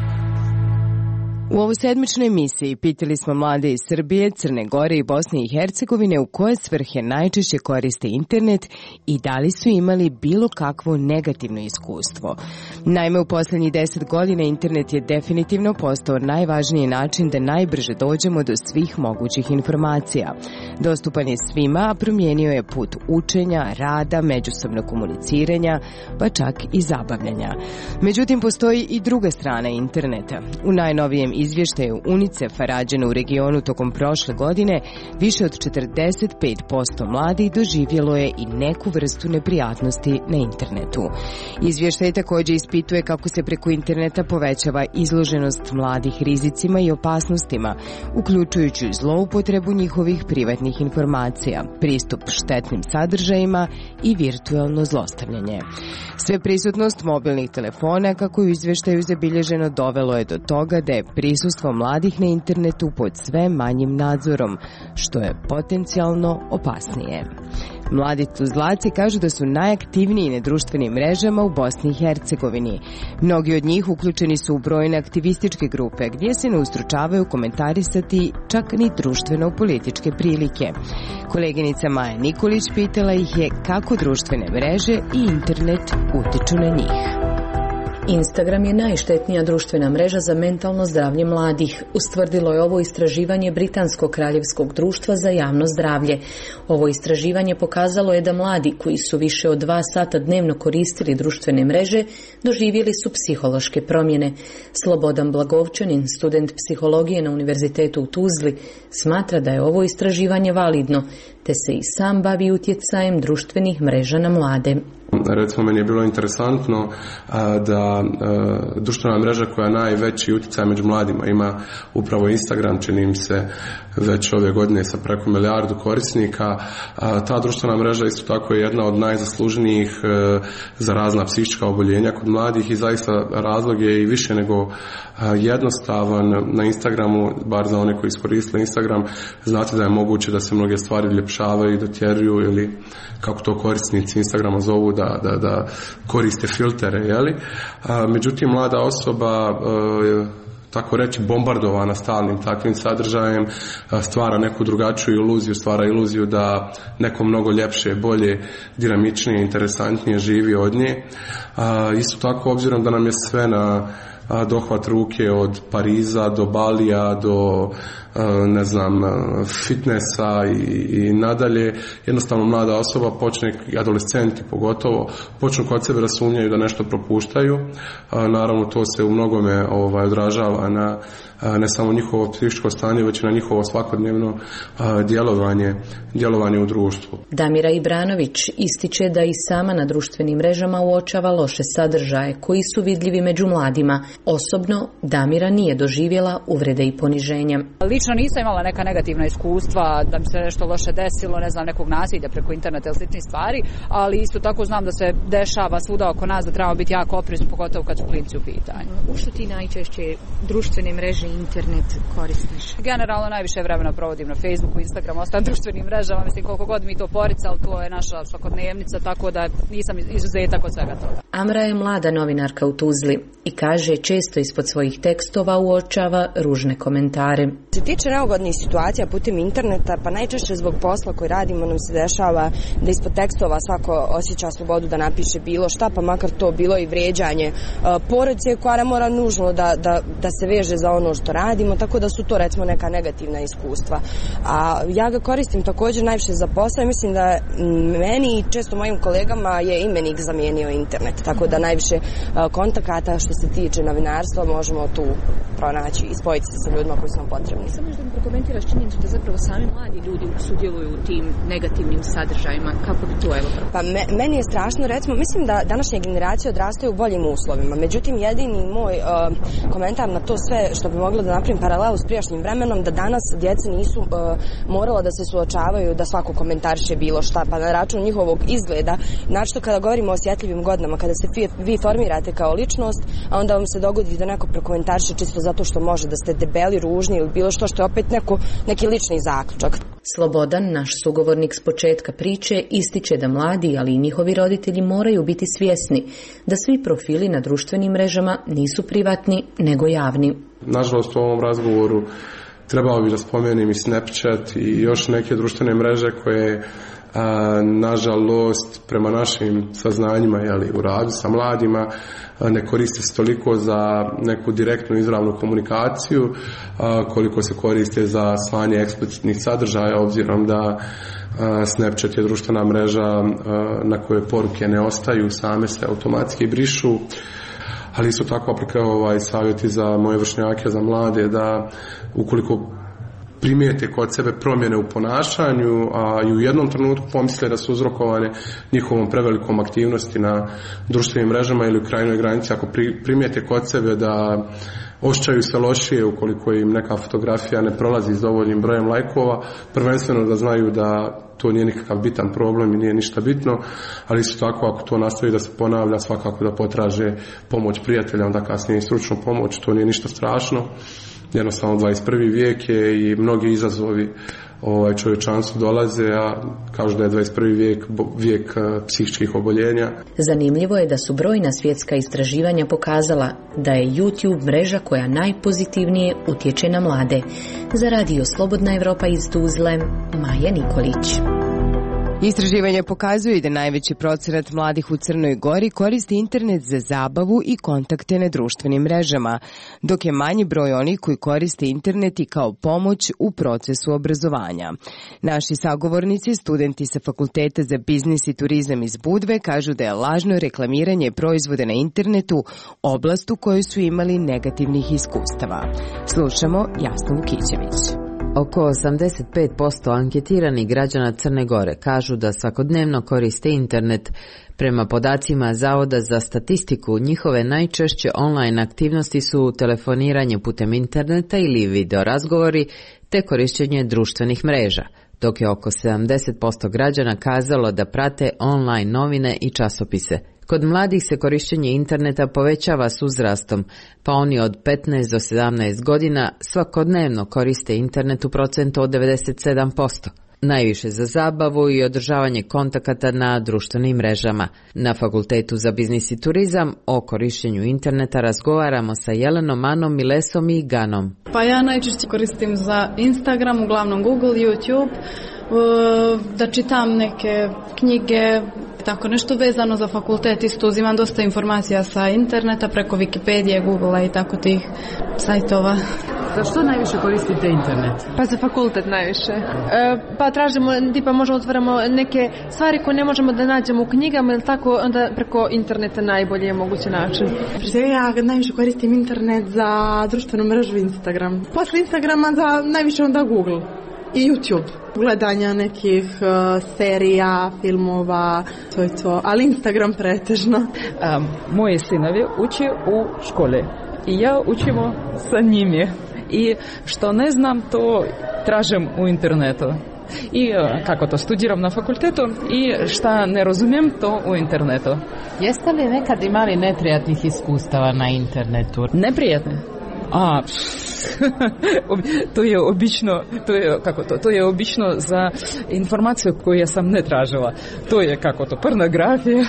U ovoj sedmičnoj emisiji pitali smo mlade iz Srbije, Crne Gore i Bosne i Hercegovine u koje svrhe najčešće koriste internet i da li su imali bilo kakvo negativno iskustvo. Naime, u posljednjih deset godina internet je definitivno postao najvažniji način da najbrže dođemo do svih mogućih informacija. Dostupan je svima, a promijenio je put učenja, rada, međusobnog komuniciranja, pa čak i zabavljanja. Međutim, postoji i druga strana interneta. U najnovijem izvještaju UNICEF-a rađeno u regionu tokom prošle godine, više od četrdeset pet posto mladih doživjelo je i neku vrstu neprijatnosti na internetu. Izvještaj također ispituje kako se preko interneta povećava izloženost mladih rizicima i opasnostima, uključujući zloupotrebu njihovih privatnih informacija, pristup štetnim sadržajima i virtualno zlostavljanje. Sve prisutnost mobilnih telefona, kako je u izvještaju zabilježeno, dovelo je do toga da je prisustvo mladih na internetu pod sve manjim nadzorom, što je potencijalno opasnije. Mladi tuzlaci kažu da su najaktivniji na društvenim mrežama u Bosni i Hercegovini. Mnogi od njih uključeni su u brojne aktivističke grupe, gdje se ne ustručavaju komentarisati čak ni društveno-političke prilike. Koleginica Maja Nikolić pitala ih je kako društvene mreže i internet utiču na njih. Instagram je najštetnija društvena mreža za mentalno zdravlje mladih, ustvrdilo je ovo istraživanje Britanskog kraljevskog društva za javno zdravlje. Ovo istraživanje pokazalo je da mladi koji su više od dva sata dnevno koristili društvene mreže doživjeli su psihološke promjene. Slobodan Blagovčanin, student psihologije na Univerzitetu u Tuzli, smatra da je ovo istraživanje validno, te se i sam bavi utjecajem društvenih mreža na mlade. Recimo, meni je bilo interesantno a, da a, društvena mreža koja najveći utjecaj među mladima ima upravo Instagram, čini mi se već ove godine sa preko milijardu korisnika. A, ta društvena mreža isto tako je jedna od najzaslužnijih a, za razna psihička oboljenja kod mladih i zaista razlog je i više nego a, jednostavan. Na Instagramu, bar za one koji iskoristili Instagram, znate da je moguće da se mnoge stvari ljepšavaju i dotjeruju ili kako to korisnici Instagrama zovu, da, da, da koriste filtere, jeli? A, međutim, mlada osoba a, tako reći bombardovana stalnim takvim sadržajem a, stvara neku drugačiju iluziju, stvara iluziju da neko mnogo ljepše, bolje, dinamičnije, interesantnije živi od nje. A, isto tako, obzirom da nam je sve na a, dohvat ruke od Pariza do Balija do ne znam, fitnessa i, i nadalje, jednostavno mlada osoba počne, adolescenti pogotovo, počnu kod sebe da sumnjaju da nešto propuštaju. Naravno, to se u mnogome ovaj, odražava na ne samo njihovo psihičko stanje, već i na njihovo svakodnevno djelovanje, djelovanje u društvu. Damira Ibranović ističe da i sama na društvenim mrežama uočava loše sadržaje koji su vidljivi među mladima, Osobno, Damira nije doživjela uvrede i poniženja. Lično nisam imala neka negativna iskustva da mi se nešto loše desilo, ne znam, nekog nasilja preko interneta ili sličnih stvari, ali isto tako znam da se dešava svuda oko nas, da trebamo biti jako oprezni, pogotovo kad su klinci u pitanju. U što ti najčešće društvene mreže i internet koristiš? Generalno najviše vremena provodim na Facebooku, Instagramu, ostalim društvenim mrežama, mislim koliko god mi to poricali, to je naša svakodnevnica, tako da nisam izuzetak od svega toga. Amra je mlada novinarka u Tuzli i kaže često ispod svojih tekstova uočava ružne komentare. Se tiče neugodnih situacija putem interneta, pa najčešće zbog posla koji radimo nam se dešava da ispod tekstova svako osjeća slobodu da napiše bilo šta, pa makar to bilo i vrijeđanje porodice koja ne mora nužno da, da, da se veže za ono što radimo, tako da su to recimo neka negativna iskustva. A ja ga koristim također najviše za posao i mislim da meni i često mojim kolegama je imenik zamijenio internet, tako da najviše kontakata što se tiče novinarstva možemo tu pronaći i spojiti se sa ljudima koji su nam potrebni. Samo možda mi prokomentiraš činjenicu da zapravo sami mladi ljudi sudjeluju u tim negativnim sadržajima. Kako bi to evo? Pa me, meni je strašno, recimo, mislim da današnje generacije odrastaju u boljim uslovima. Međutim, jedini moj uh, komentar na to sve što bi moglo da napravim paralelu s prijašnjim vremenom, da danas djeca nisu uh, morala da se suočavaju da svako komentariše bilo šta, pa na račun njihovog izgleda, našto kada govorimo o osjetljivim godinama, kada se vi, vi formirate kao ličnost, a onda vam se dogodi da neko prokomentariše čisto zato što može, da ste debeli, ružni ili bilo što što je opet neko, neki lični zaključak. Slobodan, naš sugovornik s početka priče, ističe da mladi, ali i njihovi roditelji moraju biti svjesni da svi profili na društvenim mrežama nisu privatni, nego javni. Nažalost, u ovom razgovoru trebao bi da spomenem i Snapchat i još neke društvene mreže koje a, nažalost prema našim saznanjima, jeli, u radu sa mladima ne koriste se toliko za neku direktnu izravnu komunikaciju a, koliko se koriste za slanje eksplicitnih sadržaja, obzirom da a, Snapchat je društvena mreža a, na kojoj poruke ne ostaju, same se automatski brišu. Ali isto tako aplikao ovaj savjeti za moje vršnjake, za mlade, da ukoliko primijete kod sebe promjene u ponašanju, a i u jednom trenutku pomisle da su uzrokovane njihovom prevelikom aktivnosti na društvenim mrežama ili u krajnjoj granici, ako primijete kod sebe da osjećaju se lošije ukoliko im neka fotografija ne prolazi s dovoljnim brojem lajkova, prvenstveno da znaju da to nije nikakav bitan problem i nije ništa bitno, ali isto tako ako to nastavi da se ponavlja, svakako da potraže pomoć prijatelja, onda kasnije i stručnu pomoć, to nije ništa strašno. Jednostavno dvadeset prvi vijek je i mnogi izazovi ovaj, čovječanstvu dolaze, a kažu da je dvadeset prvi vijek vijek psihičkih oboljenja. Zanimljivo je da su brojna svjetska istraživanja pokazala da je YouTube mreža koja najpozitivnije utječe na mlade. Za radio Slobodna Evropa iz Tuzle, Maja Nikolić. Istraživanje pokazuje da najveći procenat mladih u Crnoj Gori koristi internet za zabavu i kontakte na društvenim mrežama, dok je manji broj onih koji koriste internet i kao pomoć u procesu obrazovanja. Naši sagovornici, studenti sa Fakulteta za biznis i turizam iz Budve, kažu da je lažno reklamiranje proizvoda na internetu oblast u kojoj su imali negativnih iskustava. Slušamo Jasnu Vukićević. Oko osamdeset pet posto anketiranih građana Crne Gore kažu da svakodnevno koriste internet. Prema podacima Zavoda za statistiku, njihove najčešće online aktivnosti su telefoniranje putem interneta ili video razgovori te korišćenje društvenih mreža, dok je oko sedamdeset posto građana kazalo da prate online novine i časopise. Kod mladih se korišćenje interneta povećava s uzrastom, pa oni od petnaest do sedamnaest godina svakodnevno koriste internet u procentu od devedeset sedam posto. Najviše za zabavu i održavanje kontakata na društvenim mrežama. Na Fakultetu za biznis i turizam o korišćenju interneta razgovaramo sa Jelenom, Anom, Milesom i Ganom. Pa ja najčešće koristim za Instagram, uglavnom Google, YouTube, da čitam neke knjige, tako nešto vezano za fakultet, isto uzimam dosta informacija sa interneta preko Wikipedije, Googlea i tako tih sajtova. Za što najviše koristite internet? Pa za fakultet najviše. E, pa tražimo, tipa možemo otvaramo neke stvari koje ne možemo da nađemo u knjigama ili tako, onda preko interneta najbolji je mogući način. Ja najviše koristim internet za društvenu mrežu Instagram. Posle Instagrama za najviše onda Google i YouTube. Gledanja nekih uh, serija, filmova, to je to, ali Instagram pretežno. Um, moje sinovi uče u škole i ja učimo sa njimi. I što ne znam, to tražim u internetu. I kako to, studiram na fakultetu i šta ne razumijem, to u internetu. Jeste li nekad imali neprijatnih iskustava na internetu? Neprijatne? A, to je obično, to je, kako to, to je obično za informaciju koju sam ne tražila. To je, kako to, pornografija,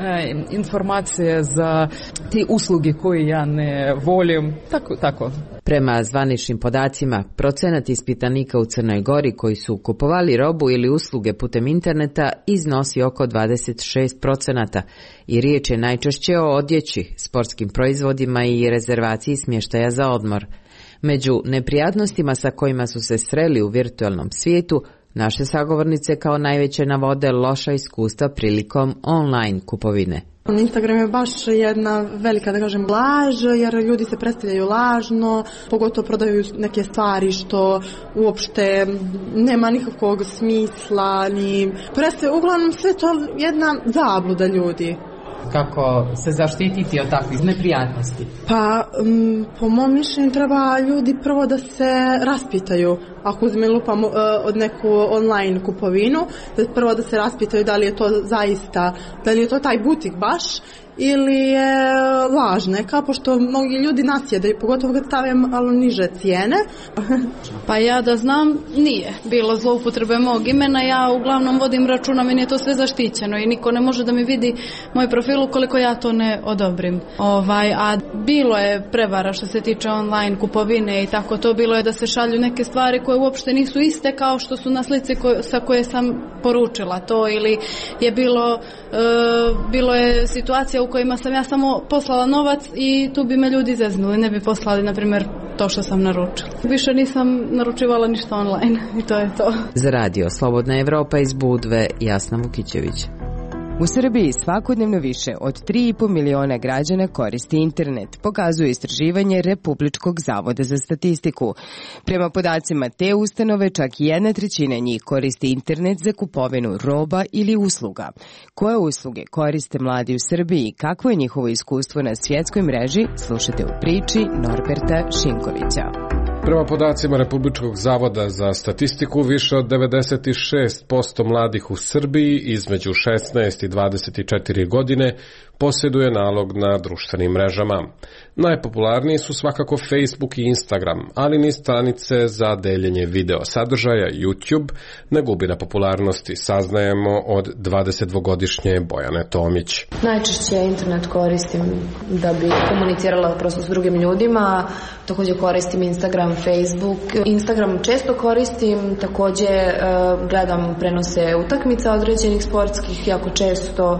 informacije za te usluge koje ja ne volim, tako, tako. Prema zvaničnim podacima, procenat ispitanika u Crnoj Gori koji su kupovali robu ili usluge putem interneta iznosi oko dvadeset šest procenata i riječ je najčešće o odjeći, sportskim proizvodima i rezervaciji smještaja za odmor. Među neprijatnostima sa kojima su se sreli u virtualnom svijetu, naše sagovornice kao najveće navode loša iskustva prilikom online kupovine. Instagram je baš jedna velika, da kažem, laž, jer ljudi se predstavljaju lažno, pogotovo prodaju neke stvari što uopšte nema nikakvog smisla, ni predstavljaju, uglavnom sve to jedna zabluda ljudi. Kako se zaštititi od takvih neprijatnosti? Pa, um, po mom mišljenju treba ljudi prvo da se raspitaju. Ako uzme lupam uh, od neku online kupovinu, da prvo da se raspitaju da li je to zaista, da li je to taj butik baš ili je laž neka, pošto mnogi ljudi nasjedaju, pogotovo kad stave malo niže cijene. Pa ja da znam, nije bilo zloupotrebe mog imena, ja uglavnom vodim računa, meni je to sve zaštićeno i niko ne može da mi vidi moj profil ukoliko ja to ne odobrim. Ovaj, a bilo je prevara što se tiče online kupovine i tako to, bilo je da se šalju neke stvari koje uopšte nisu iste kao što su na slici ko, sa koje sam poručila to, ili je bilo, e, bilo je situacija u kojima sam ja samo poslala novac i tu bi me ljudi zeznuli, ne bi poslali, na primjer, to što sam naručila. Više nisam naručivala ništa online i to je to. Za radio Slobodna Evropa iz Budve, Jasna Vukićević. U Srbiji svakodnevno više od tri i po miliona građana koristi internet, pokazuje istraživanje Republičkog zavoda za statistiku. Prema podacima te ustanove, čak jedna trećina njih koristi internet za kupovinu roba ili usluga. Koje usluge koriste mladi u Srbiji i kakvo je njihovo iskustvo na svjetskoj mreži, slušajte u priči Norberta Šinkovića. Prema podacima Republičkog zavoda za statistiku, više od devedeset šest posto mladih u Srbiji između šesnaest i dvadeset četiri godine posjeduje nalog na društvenim mrežama. Najpopularniji su svakako Facebook i Instagram, ali ni stranice za deljenje video sadržaja YouTube ne gubi na popularnosti, saznajemo od dvadesetdvogodišnje Bojane Tomić. Najčešće internet koristim da bi komunicirala prosto s drugim ljudima, također koristim Instagram, Facebook. Instagram često koristim, također gledam prenose utakmica određenih sportskih, jako često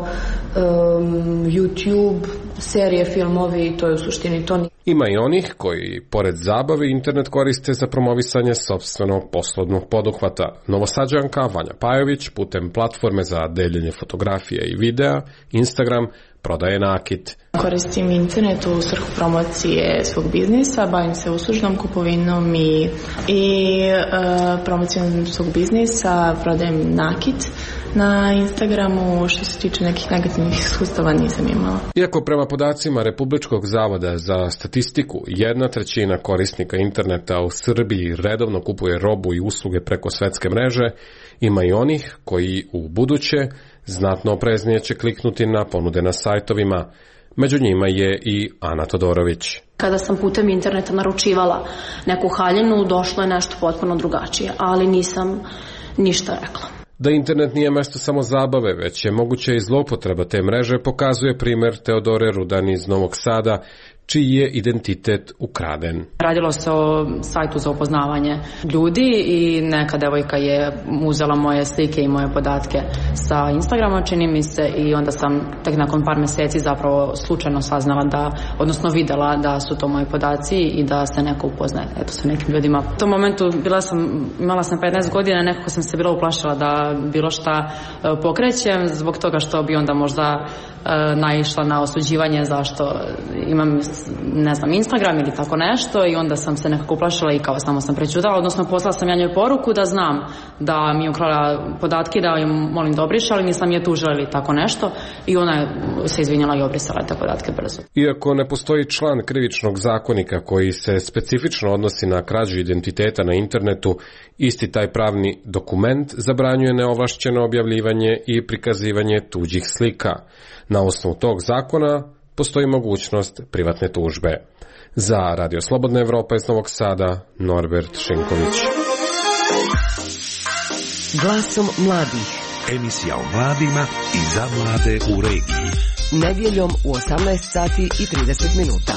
um, YouTube, serije, filmovi, to je u suštini to. Ima i onih koji, pored zabave, internet koriste za promovisanje sopstvenog poslovnog poduhvata. Novosađanka Vanja Pajović putem platforme za deljenje fotografija i videa, Instagram, prodaje nakit. Koristim internet u svrhu promocije svog biznisa, bavim se uslužnom kupovinom i, i e, promocijom svog biznisa, prodajem nakit na Instagramu. Što se tiče nekih negativnih iskustava nisam imala. Iako prema podacima Republičkog zavoda za statistiku jedna trećina korisnika interneta u Srbiji redovno kupuje robu i usluge preko svetske mreže, ima i onih koji u buduće znatno opreznije će kliknuti na ponude na sajtovima. Među njima je i Ana Todorović. Kada sam putem interneta naručivala neku haljinu, došlo je nešto potpuno drugačije, ali nisam ništa rekla. Da internet nije mesto samo zabave, već je moguće i zloupotreba te mreže, pokazuje primjer Teodore Rudan iz Novog Sada, čiji je identitet ukraden. Radilo se o sajtu za upoznavanje ljudi i neka devojka je uzela moje slike i moje podatke sa Instagrama, čini mi se, i onda sam tek nakon par mjeseci zapravo slučajno saznala da, odnosno videla da su to moji podaci i da se neko upoznaje, eto, sa nekim ljudima. U tom momentu bila sam, imala sam petnaest godina, nekako sam se bila uplašila da bilo šta pokrećem, zbog toga što bi onda možda naišla na osuđivanje zašto imam ne znam, Instagram ili tako nešto i onda sam se nekako uplašila i kao samo sam prećutala, odnosno poslala sam ja njoj poruku da znam da mi je ukrala podatke, da im molim da obriše, ali nisam je tužila ili tako nešto i ona je se izvinjala i obrisala te podatke brzo. Iako ne postoji član krivičnog zakonika koji se specifično odnosi na krađu identiteta na internetu, isti taj pravni dokument zabranjuje neovlašćeno objavljivanje i prikazivanje tuđih slika. Na osnovu tog zakona postoji mogućnost privatne tužbe. Za Radio Slobodna Evropa iz Novog Sada, Norbert Šinković. Glasom mladih. Emisija o mladima i za mlade u regiji. Nedjeljom u osamnaest sati i trideset minuta.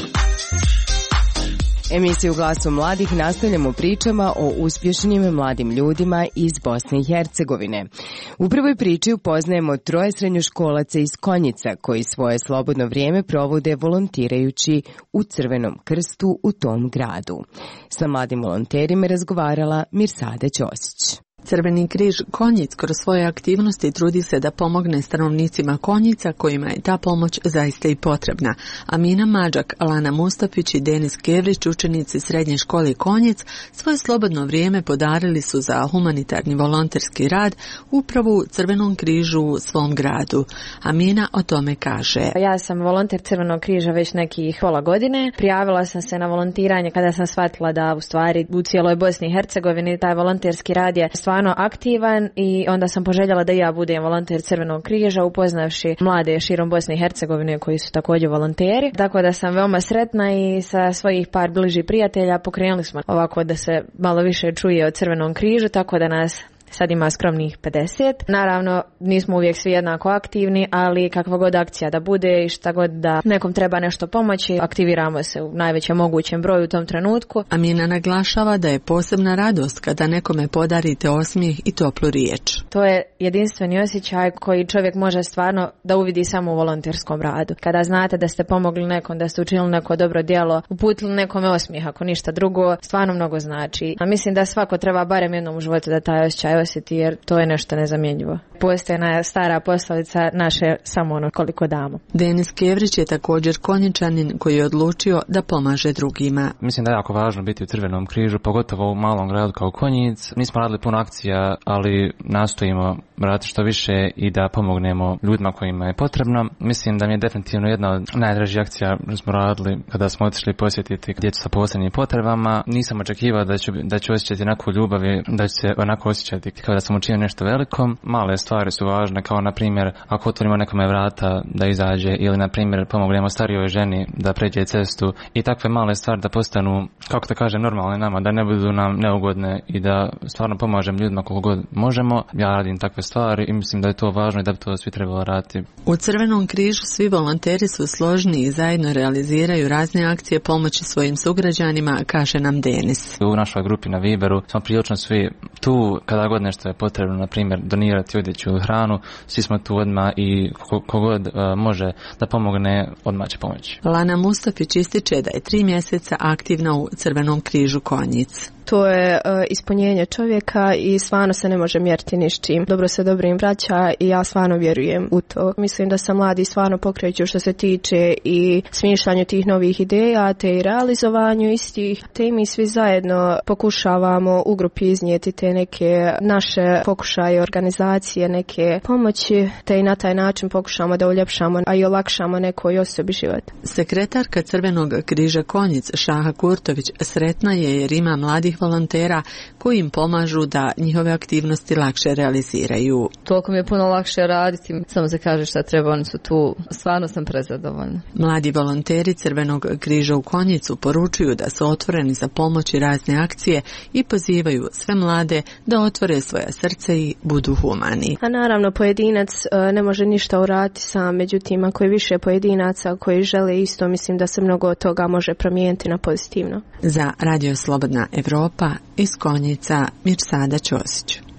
Emisiju Glasom mladih nastavljamo pričama o uspješnim mladim ljudima iz Bosne i Hercegovine. U prvoj priči upoznajemo troje srednjoškolaca iz Konjica koji svoje slobodno vrijeme provode volontirajući u Crvenom krstu u tom gradu. Sa mladim volonterima je razgovarala Mirsada Ćosić. Crveni križ Konjic kroz svoje aktivnosti trudi se da pomogne stanovnicima Konjica kojima je ta pomoć zaista i potrebna. Amina Mađak, Lana Mustafić i Denis Kevrić, učenici srednje škole Konjic, svoje slobodno vrijeme podarili su za humanitarni volonterski rad upravo Crvenom križu u svom gradu. Amina o tome kaže. Ja sam volonter Crvenog križa već nekih pola godine. Prijavila sam se na volontiranje kada sam shvatila da u stvari u cijeloj Bosni i Hercegovini taj volonterski rad je stvarno aktivan i onda sam poželjela da ja budem volonter Crvenog križa upoznavši mlade širom Bosne i Hercegovine koji su također volonteri. Tako da sam veoma sretna i sa svojih par bližih prijatelja pokrenuli smo ovako da se malo više čuje o Crvenom križu, tako da nas sad ima skromnih pedeset. Naravno, nismo uvijek svi jednako aktivni, ali kakva god akcija da bude i šta god da nekom treba nešto pomoći, aktiviramo se u najvećem mogućem broju u tom trenutku. Amina naglašava da je posebna radost kada nekome podarite osmijeh i toplu riječ. To je jedinstveni osjećaj koji čovjek može stvarno da uvidi samo u volonterskom radu. Kada znate da ste pomogli nekom, da ste učinili neko dobro djelo, uputili nekome osmijeh, ako ništa drugo, stvarno mnogo znači. A mislim da svako treba barem jednom u životu da taj osjećaj osjeti, jer to je nešto nezamjenjivo. Postoje na stara poslovica naše samo ono koliko damo. Denis Kevrić je također Konjičanin koji je odlučio da pomaže drugima. Mislim da je jako važno biti u Crvenom križu, pogotovo u malom gradu kao Konjic. Mi smo radili puno akcija, ali nastojimo raditi što više i da pomognemo ljudima kojima je potrebno. Mislim da mi je definitivno jedna od najdražih akcija što smo radili kada smo otišli posjetiti djecu sa posebnim potrebama. Nisam očekivao da ću, da ću osjećati onakvu ljubav i da ću se onako osjećati kao da sam učinio nešto veliko. Male stvari su važne, kao na primjer ako otvorimo nekome vrata da izađe ili na primjer pomognemo starijoj ženi da pređe cestu i takve male stvari da postanu, kako da kažem, normalne nama, da ne budu nam neugodne i da stvarno pomažem ljudima koliko god možemo. Ja radim takve stvari i mislim da je to važno i da bi to svi trebalo raditi. U Crvenom križu svi volonteri su složni i zajedno realiziraju razne akcije pomoći svojim sugrađanima, kaže nam Denis. U našoj grupi na Viberu smo prilično svi tu kada god nešto je potrebno, na primjer donirati odjeću ili hranu, svi smo tu odmah i kogod uh, može da pomogne, odmah će pomoći. Lana Mustafić ističe da je tri mjeseca aktivna u Crvenom križu Konjic. To je uh, ispunjenje čovjeka i stvarno se ne može mjeriti ni s čim. Dobro se dobrim vraća i ja stvarno vjerujem u to. Mislim da se mladi stvarno pokreću što se tiče i smišljanju tih novih ideja, te i realizovanju istih. Te mi svi zajedno pokušavamo u grupi iznijeti te neke naše pokušaje organizacije, neke pomoći, te i na taj način pokušamo da uljepšamo, a i olakšamo nekoj osobi život. Sekretarka Crvenog križa Konjic Šaha Kurtović sretna je jer ima mladih volontera koji im pomažu da njihove aktivnosti lakše realiziraju. Toliko mi je puno lakše raditi, samo se kaže šta treba, oni su tu, stvarno sam prezadovoljna. Mladi volonteri Crvenog križa u Konjicu poručuju da su otvoreni za pomoć i razne akcije i pozivaju sve mlade da otvore svoja srce i budu humani. A naravno pojedinac ne može ništa uraditi sam, međutim ako je više pojedinaca koji žele isto, mislim da se mnogo od toga može promijeniti na pozitivno. Za Radio Slobodna Evropa iz Konjica, Mirsada Ćosić.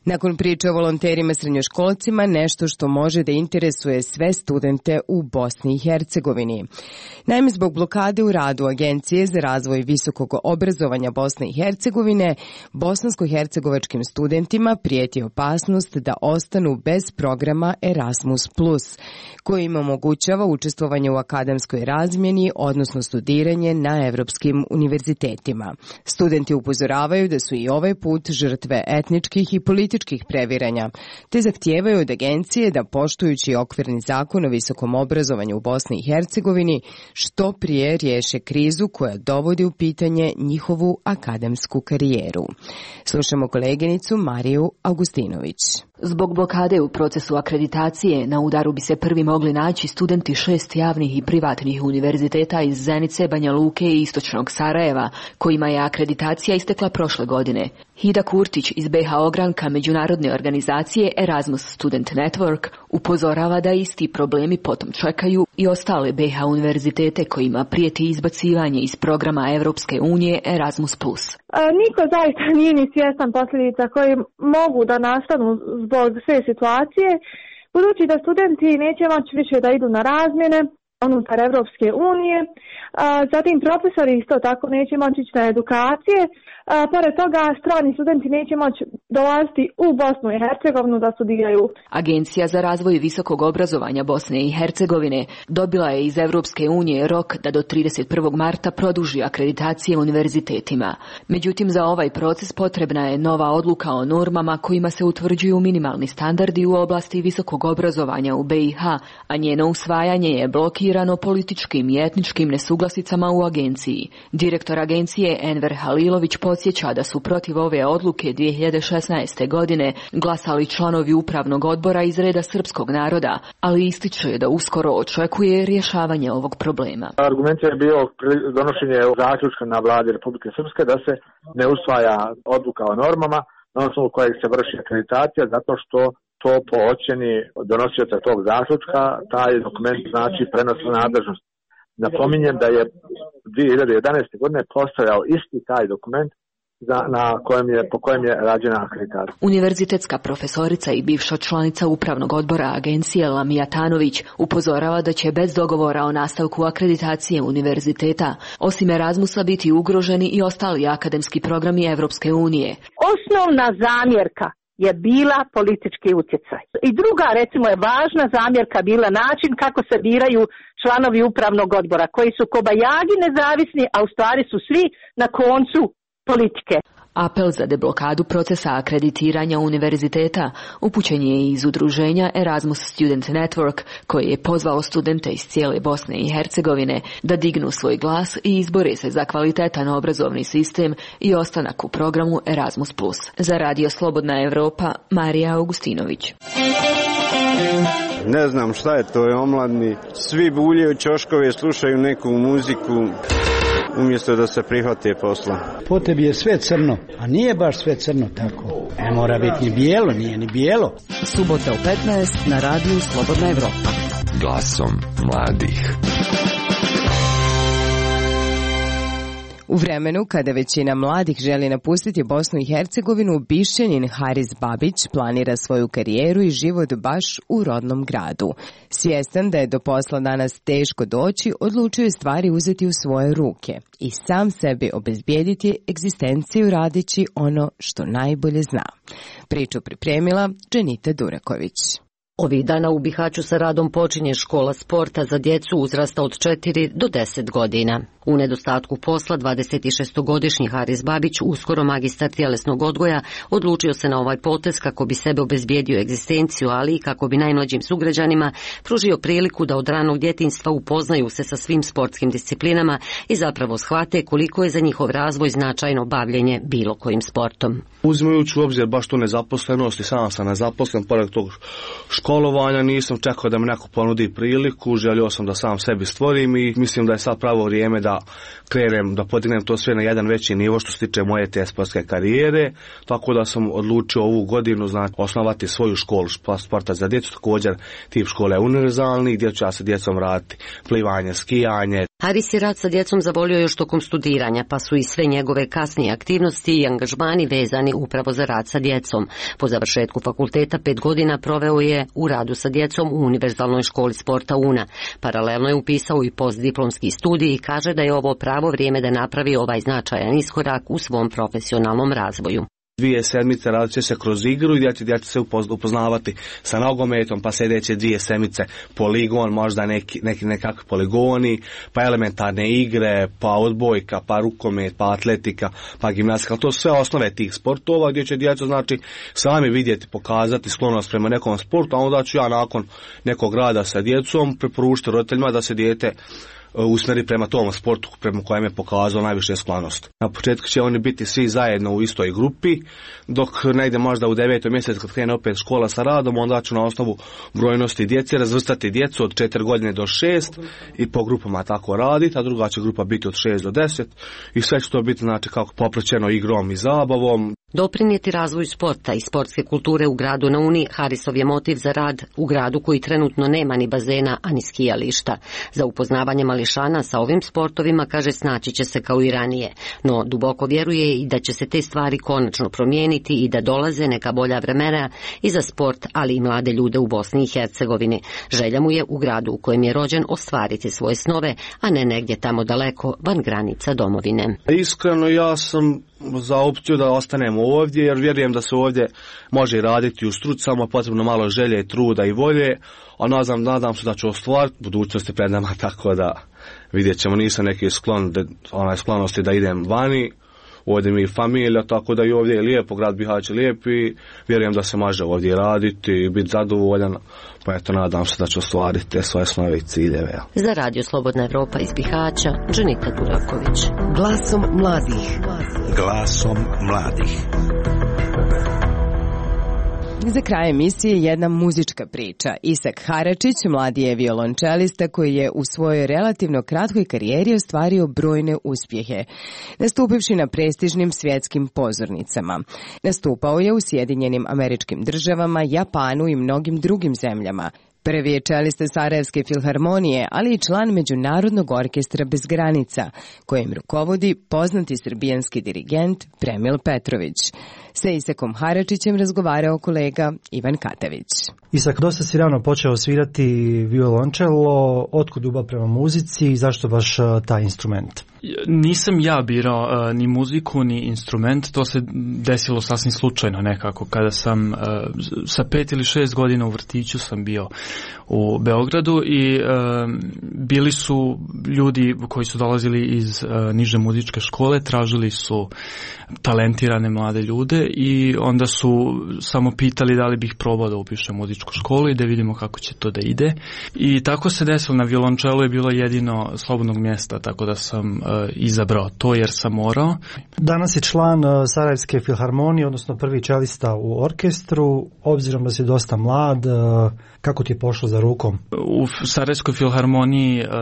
Nakon priče o volonterima srednjoškolcima, nešto što može da interesuje sve studente u Bosni i Hercegovini. Naime, zbog blokade u radu Agencije za razvoj visokog obrazovanja Bosne i Hercegovine, bosansko-hercegovačkim studentima prijeti opasnost da ostanu bez programa Erasmus plus, koji im omogućava učestvovanje u akademskoj razmjeni, odnosno studiranje na evropskim univerzitetima. Studenti upozoravaju da su i ovaj put žrtve etničkih i političkih previranja, te zahtijevaju od agencije da, poštujući okvirni zakon o visokom obrazovanju u Bosni i Hercegovini, što prije riješe krizu koja dovodi u pitanje njihovu akademsku karijeru. Slušamo koleginicu Mariju Augustinović. Zbog blokade u procesu akreditacije na udaru bi se prvi mogli naći studenti šest javnih i privatnih univerziteta iz Zenice, Banja Luke i istočnog Sarajeva, kojima je akreditacija istekla prošle godine. Hida Kurtić iz B H Ogranka međunarodne organizacije Erasmus Student Network upozorava da isti problemi potom čekaju i ostale B H univerzitete kojima prijeti izbacivanje iz programa Evropske unije Erasmus plus. Niko zaista nije ni svjestan posljedica koje mogu da nastanu zbog sve situacije, budući da studenti neće moći više da idu na razmjene unutar Evropske unije, zatim profesori isto tako neće moći ići na edukacije, pored toga strani studenti neće moći dolaziti u Bosnu i Hercegovinu da studiraju. Agencija za razvoj visokog obrazovanja Bosne i Hercegovine dobila je iz Evropske unije rok da do trideset prvog marta produži akreditacije univerzitetima. Međutim, za ovaj proces potrebna je nova odluka o normama kojima se utvrđuju minimalni standardi u oblasti visokog obrazovanja u B i H, a njeno usvajanje je blokirano političkim i etničkim nesuglasicama u agenciji. Direktor agencije Enver Halilović podsjeća da su protiv ove odluke dvije hiljade šesnaeste. godine glasali članovi upravnog odbora iz reda srpskog naroda, ali ističe da uskoro očekuje rješavanje ovog problema. Argument je bio donošenje zaključka na vladi Republike Srpske da se ne usvaja odluka o normama na osnovu kojeg se vrši akreditacija, zato što to po ocjeni donosioca tog zaključka taj dokument znači prenos nadležnosti. Napominjem da je dvije hiljade jedanaeste. godine postojao isti taj dokument za, na kojem je, po kojem je rađena akreditacija. Univerzitetska profesorica i bivša članica upravnog odbora agencije Lamija Tanović upozorava da će bez dogovora o nastavku akreditacije univerziteta osim Erasmusa biti ugroženi i ostali akademski programi Evropske unije. Osnovna zamjerka je bila politički utjecaj. I druga, recimo, je važna zamjerka bila način kako se biraju članovi upravnog odbora, koji su kobajagi nezavisni, a u stvari su svi na koncu politike. Apel za deblokadu procesa akreditiranja univerziteta upućen je iz udruženja Erasmus Student Network, koji je pozvao studente iz cijele Bosne i Hercegovine da dignu svoj glas i izbore se za kvalitetan obrazovni sistem i ostanak u programu Erasmus plus. Za Radio Slobodna Evropa, Marija Augustinović. Ne znam šta je to, je omladni. Svi buljaju ćoškove, slušaju neku muziku umjesto da se prihvate posla. Po tebi je sve crno, a nije baš sve crno tako. Ne mora biti ni bijelo, nije ni bijelo. Subota u petnaest na Radiju Slobodna Evropa. Glasom mladih. U vremenu kada većina mladih želi napustiti Bosnu i Hercegovinu, Bišćanin Haris Babić planira svoju karijeru i život baš u rodnom gradu. Svjestan da je do posla danas teško doći, odlučio je stvari uzeti u svoje ruke i sam sebi obezbijediti egzistenciju radeći ono što najbolje zna. Priču pripremila Dženita Duraković. Ovih dana u Bihaću sa radom počinje škola sporta za djecu uzrasta od četiri do deset godina. U nedostatku posla, dvadesetšestogodišnji Haris Babić, uskoro magistar tjelesnog odgoja, odlučio se na ovaj potez kako bi sebe obezbijedio egzistenciju, ali i kako bi najmlađim sugrađanima pružio priliku da od ranog djetinjstva upoznaju se sa svim sportskim disciplinama i zapravo shvate koliko je za njihov razvoj značajno bavljenje bilo kojim sportom. Uzimajući u obzir baš tu nezaposlenost i sam sam nezaposlen, pored tog školovanja nisam čekao da mi neko ponudi priliku, želio sam da sam sebi stvorim i mislim da je sad pravo vrijeme da krenem, da podignem to sve na jedan veći nivo što se tiče moje te sportske karijere, tako da sam odlučio ovu godinu znači, osnovati svoju školu sporta za djecu, također tip škole univerzalni, gdje ću ja sa djecom raditi plivanje, skijanje. Haris je rad sa djecom zavolio još tokom studiranja, pa su i sve njegove kasnije aktivnosti i angažmani vezani upravo za rad sa djecom. Po završetku fakulteta pet godina proveo je u radu sa djecom u Univerzalnoj školi sporta Una. Paralelno je upisao i postdiplomski studij i kaže da je ovo pravo vrijeme da napravi ovaj značajan iskorak u svom profesionalnom razvoju. Dvije sedmice radit će se kroz igru i gdje će djeca se upoznavati sa nogometom, pa sljedeće dvije sedmice poligon, možda neki, neki nekakvi poligoni, pa elementarne igre, pa odbojka, pa rukomet, pa atletika, pa gimnastika. To su sve osnove tih sportova gdje će djeca znači sami vidjeti, pokazati sklonost prema nekom sportu, a onda ću ja nakon nekog rada sa djecom preporučiti roditeljima da se dijete usmjeri prema tom sportu prema kojem je pokazao najviše sklonost. Na početku će oni biti svi zajedno u istoj grupi, dok negdje možda u devetom mjesecu kad krene opet škola sa radom, onda ću na osnovu brojnosti djece razvrstati djecu od četiri godine do šest i po grupama tako raditi, a druga će grupa biti od šest do deset i sve će to biti znači kako popraćeno igrom i zabavom. Doprinijeti razvoju sporta i sportske kulture u gradu na Uni Harisov je motiv za rad u gradu koji trenutno nema ni bazena, a ni skijališta. Za upoznavanje mališana sa ovim sportovima, kaže, snaći će se kao i ranije, no duboko vjeruje i da će se te stvari konačno promijeniti i da dolaze neka bolja vremena i za sport, ali i mlade ljude u Bosni i Hercegovini. Želja mu je u gradu u kojem je rođen ostvariti svoje snove, a ne negdje tamo daleko van granica domovine. Iskreno ja sam za opciju da ostanem ovdje, jer vjerujem da se ovdje može raditi u struci, samo potrebno malo želje, truda i volje, a nadam, nadam se da ću ostvariti budućnosti pred nama, tako da vidjet ćemo. Nisam neki sklon, de, onaj sklonosti da idem vani, ovdje mi je familija, tako da i ovdje je lijepo, grad Bihać je lijep i vjerujem da se može ovdje raditi i biti zadovoljan, pa eto nadam se da ću ostvariti te svoje snove i ciljeve. Za Radio Slobodna Evropa iz Bihaća, Dženita Buraković. Glasom mladih. Glasom mladih. Za kraj emisije jedna muzička priča. Isak Haračić, mladi je violončelista koji je u svojoj relativno kratkoj karijeri ostvario brojne uspjehe, nastupivši na prestižnim svjetskim pozornicama. Nastupao je u Sjedinjenim Američkim Državama, Japanu i mnogim drugim zemljama. Prvi je čelista Sarajevske filharmonije, ali i član Međunarodnog orkestra bez granica, kojim rukovodi poznati srbijanski dirigent Premil Petrović. Sa Isakom Haračićem razgovarao kolega Ivan Katavić. Isak, dosta si rano počeo svirati violončelo, otkud ljubav prema muzici i zašto baš taj instrument? Nisam ja birao uh, ni muziku ni instrument, to se desilo sasvim slučajno nekako. Kada sam uh, sa pet ili šest godina u vrtiću sam bio u Beogradu i uh, bili su ljudi koji su dolazili iz uh, niže muzičke škole, tražili su talentirane mlade ljude i onda su samo pitali da li bih probao da upišem muzičku školu i da vidimo kako će to da ide. I tako se desilo, na violončelu je bilo jedino slobodnog mjesta, tako da sam uh, izabrao to jer sam morao. Danas je član uh, Sarajevske filharmonije, odnosno prvi čelista u orkestru. Obzirom da si dosta mlad, uh, kako ti je pošlo za rukom? U Sarajevskoj filharmoniji uh,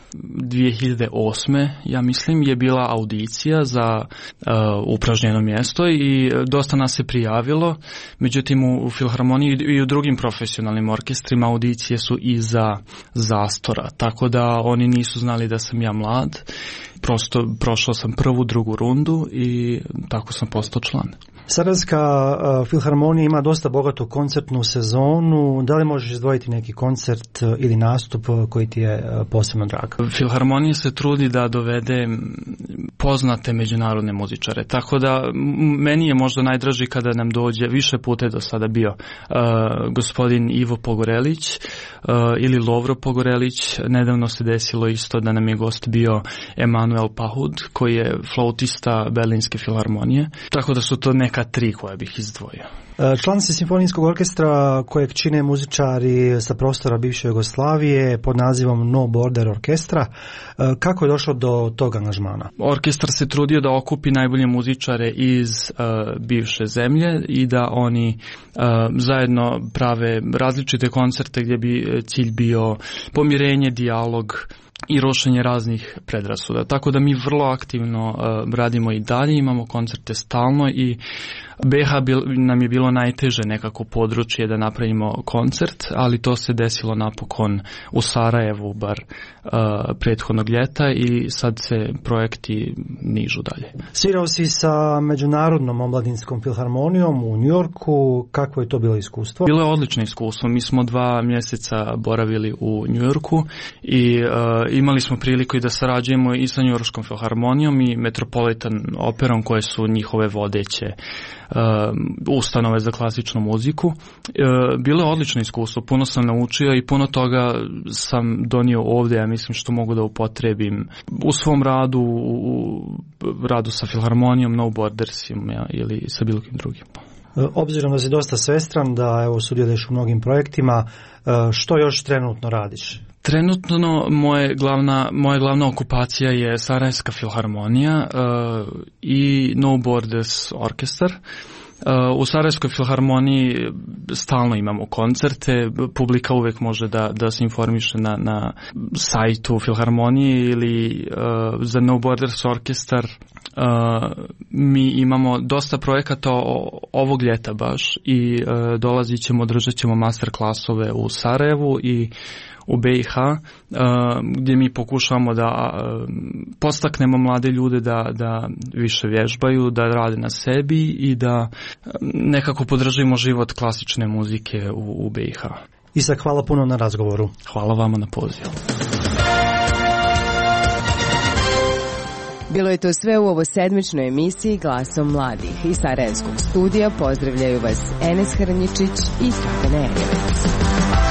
dvije hiljade osme ja mislim je bila audicija za uh, upražnjeno mjesto i dosta nas se prijavilo, međutim u, u filharmoniji i u drugim profesionalnim orkestrima audicije su iza zastora, tako da oni nisu znali da sam ja mlad. Prosto prošao sam prvu, drugu rundu i tako sam postao član. Sarajevska uh, filharmonija ima dosta bogatu koncertnu sezonu. Da li možeš izdvojiti neki koncert uh, ili nastup koji ti je uh, posebno drag? Filharmonija se trudi da dovede poznate međunarodne muzičare, tako da m- meni je možda najdraži kada nam dođe, više puta je do sada bio uh, gospodin Ivo Pogorelić uh, ili Lovro Pogorelić. Nedavno se desilo isto da nam je gost bio Emanuel Pahud, koji je flautista Berlinske filharmonije, tako da su to neka tri koje bih izdvojio. Član si simfonijskog orkestra kojeg čine muzičari sa prostora bivše Jugoslavije pod nazivom No Border Orkestra. Kako je došlo do tog angažmana? Orkestar se trudio da okupi najbolje muzičare iz uh, bivše zemlje i da oni uh, zajedno prave različite koncerte gdje bi cilj bio pomirenje, dijalog i rušenje raznih predrasuda. Tako da mi vrlo aktivno uh, radimo i dalje, imamo koncerte stalno i B iH bil, nam je bilo najteže nekako područje da napravimo koncert, ali to se desilo napokon u Sarajevu, bar uh, prethodnog ljeta, i sad se projekti nižu dalje. Svirao si sa Međunarodnom omladinskom filharmonijom u Njujorku, kako je to bilo iskustvo? Bilo je odlično iskustvo, mi smo dva mjeseca boravili u Njujorku i uh, imali smo priliku i da sarađujemo i sa Njujorškom filharmonijom i Metropolitan operom, koje su njihove vodeće uh, ustanove za klasičnu muziku. Uh, bilo je odlično iskustvo, puno sam naučio i puno toga sam donio ovdje, ja mislim što mogu da upotrebim u svom radu, u radu sa filharmonijom, No Bordersima, ja, ili sa bilo kim drugim. Obzirom da si dosta svestran, da evo sudjeluješ u mnogim projektima, što još trenutno radiš? Trenutno moje glavna, moja glavna okupacija je Sarajevska filharmonija uh, i No Borders orkestar. Uh, u Sarajevskoj filharmoniji stalno imamo koncerte, publika uvek može da, da se informiše na, na sajtu filharmonije ili uh, za No Borders orkestar. Uh, mi imamo dosta projekata o, ovog ljeta baš i uh, dolazit ćemo, održat ćemo master klasove u Sarajevu i u B iH, uh, gdje mi pokušamo da uh, postaknemo mlade ljude da, da više vježbaju, da rade na sebi i da nekako podržimo život klasične muzike u, u B iH. Isak, hvala puno na razgovoru. Hvala vama na pozivu. Bilo je to sve u ovo sedmičnoj emisiji Glasom mladih. Iz Sarajevskog studija pozdravljaju vas Enes Hrnjičić i Stefan Erjevec.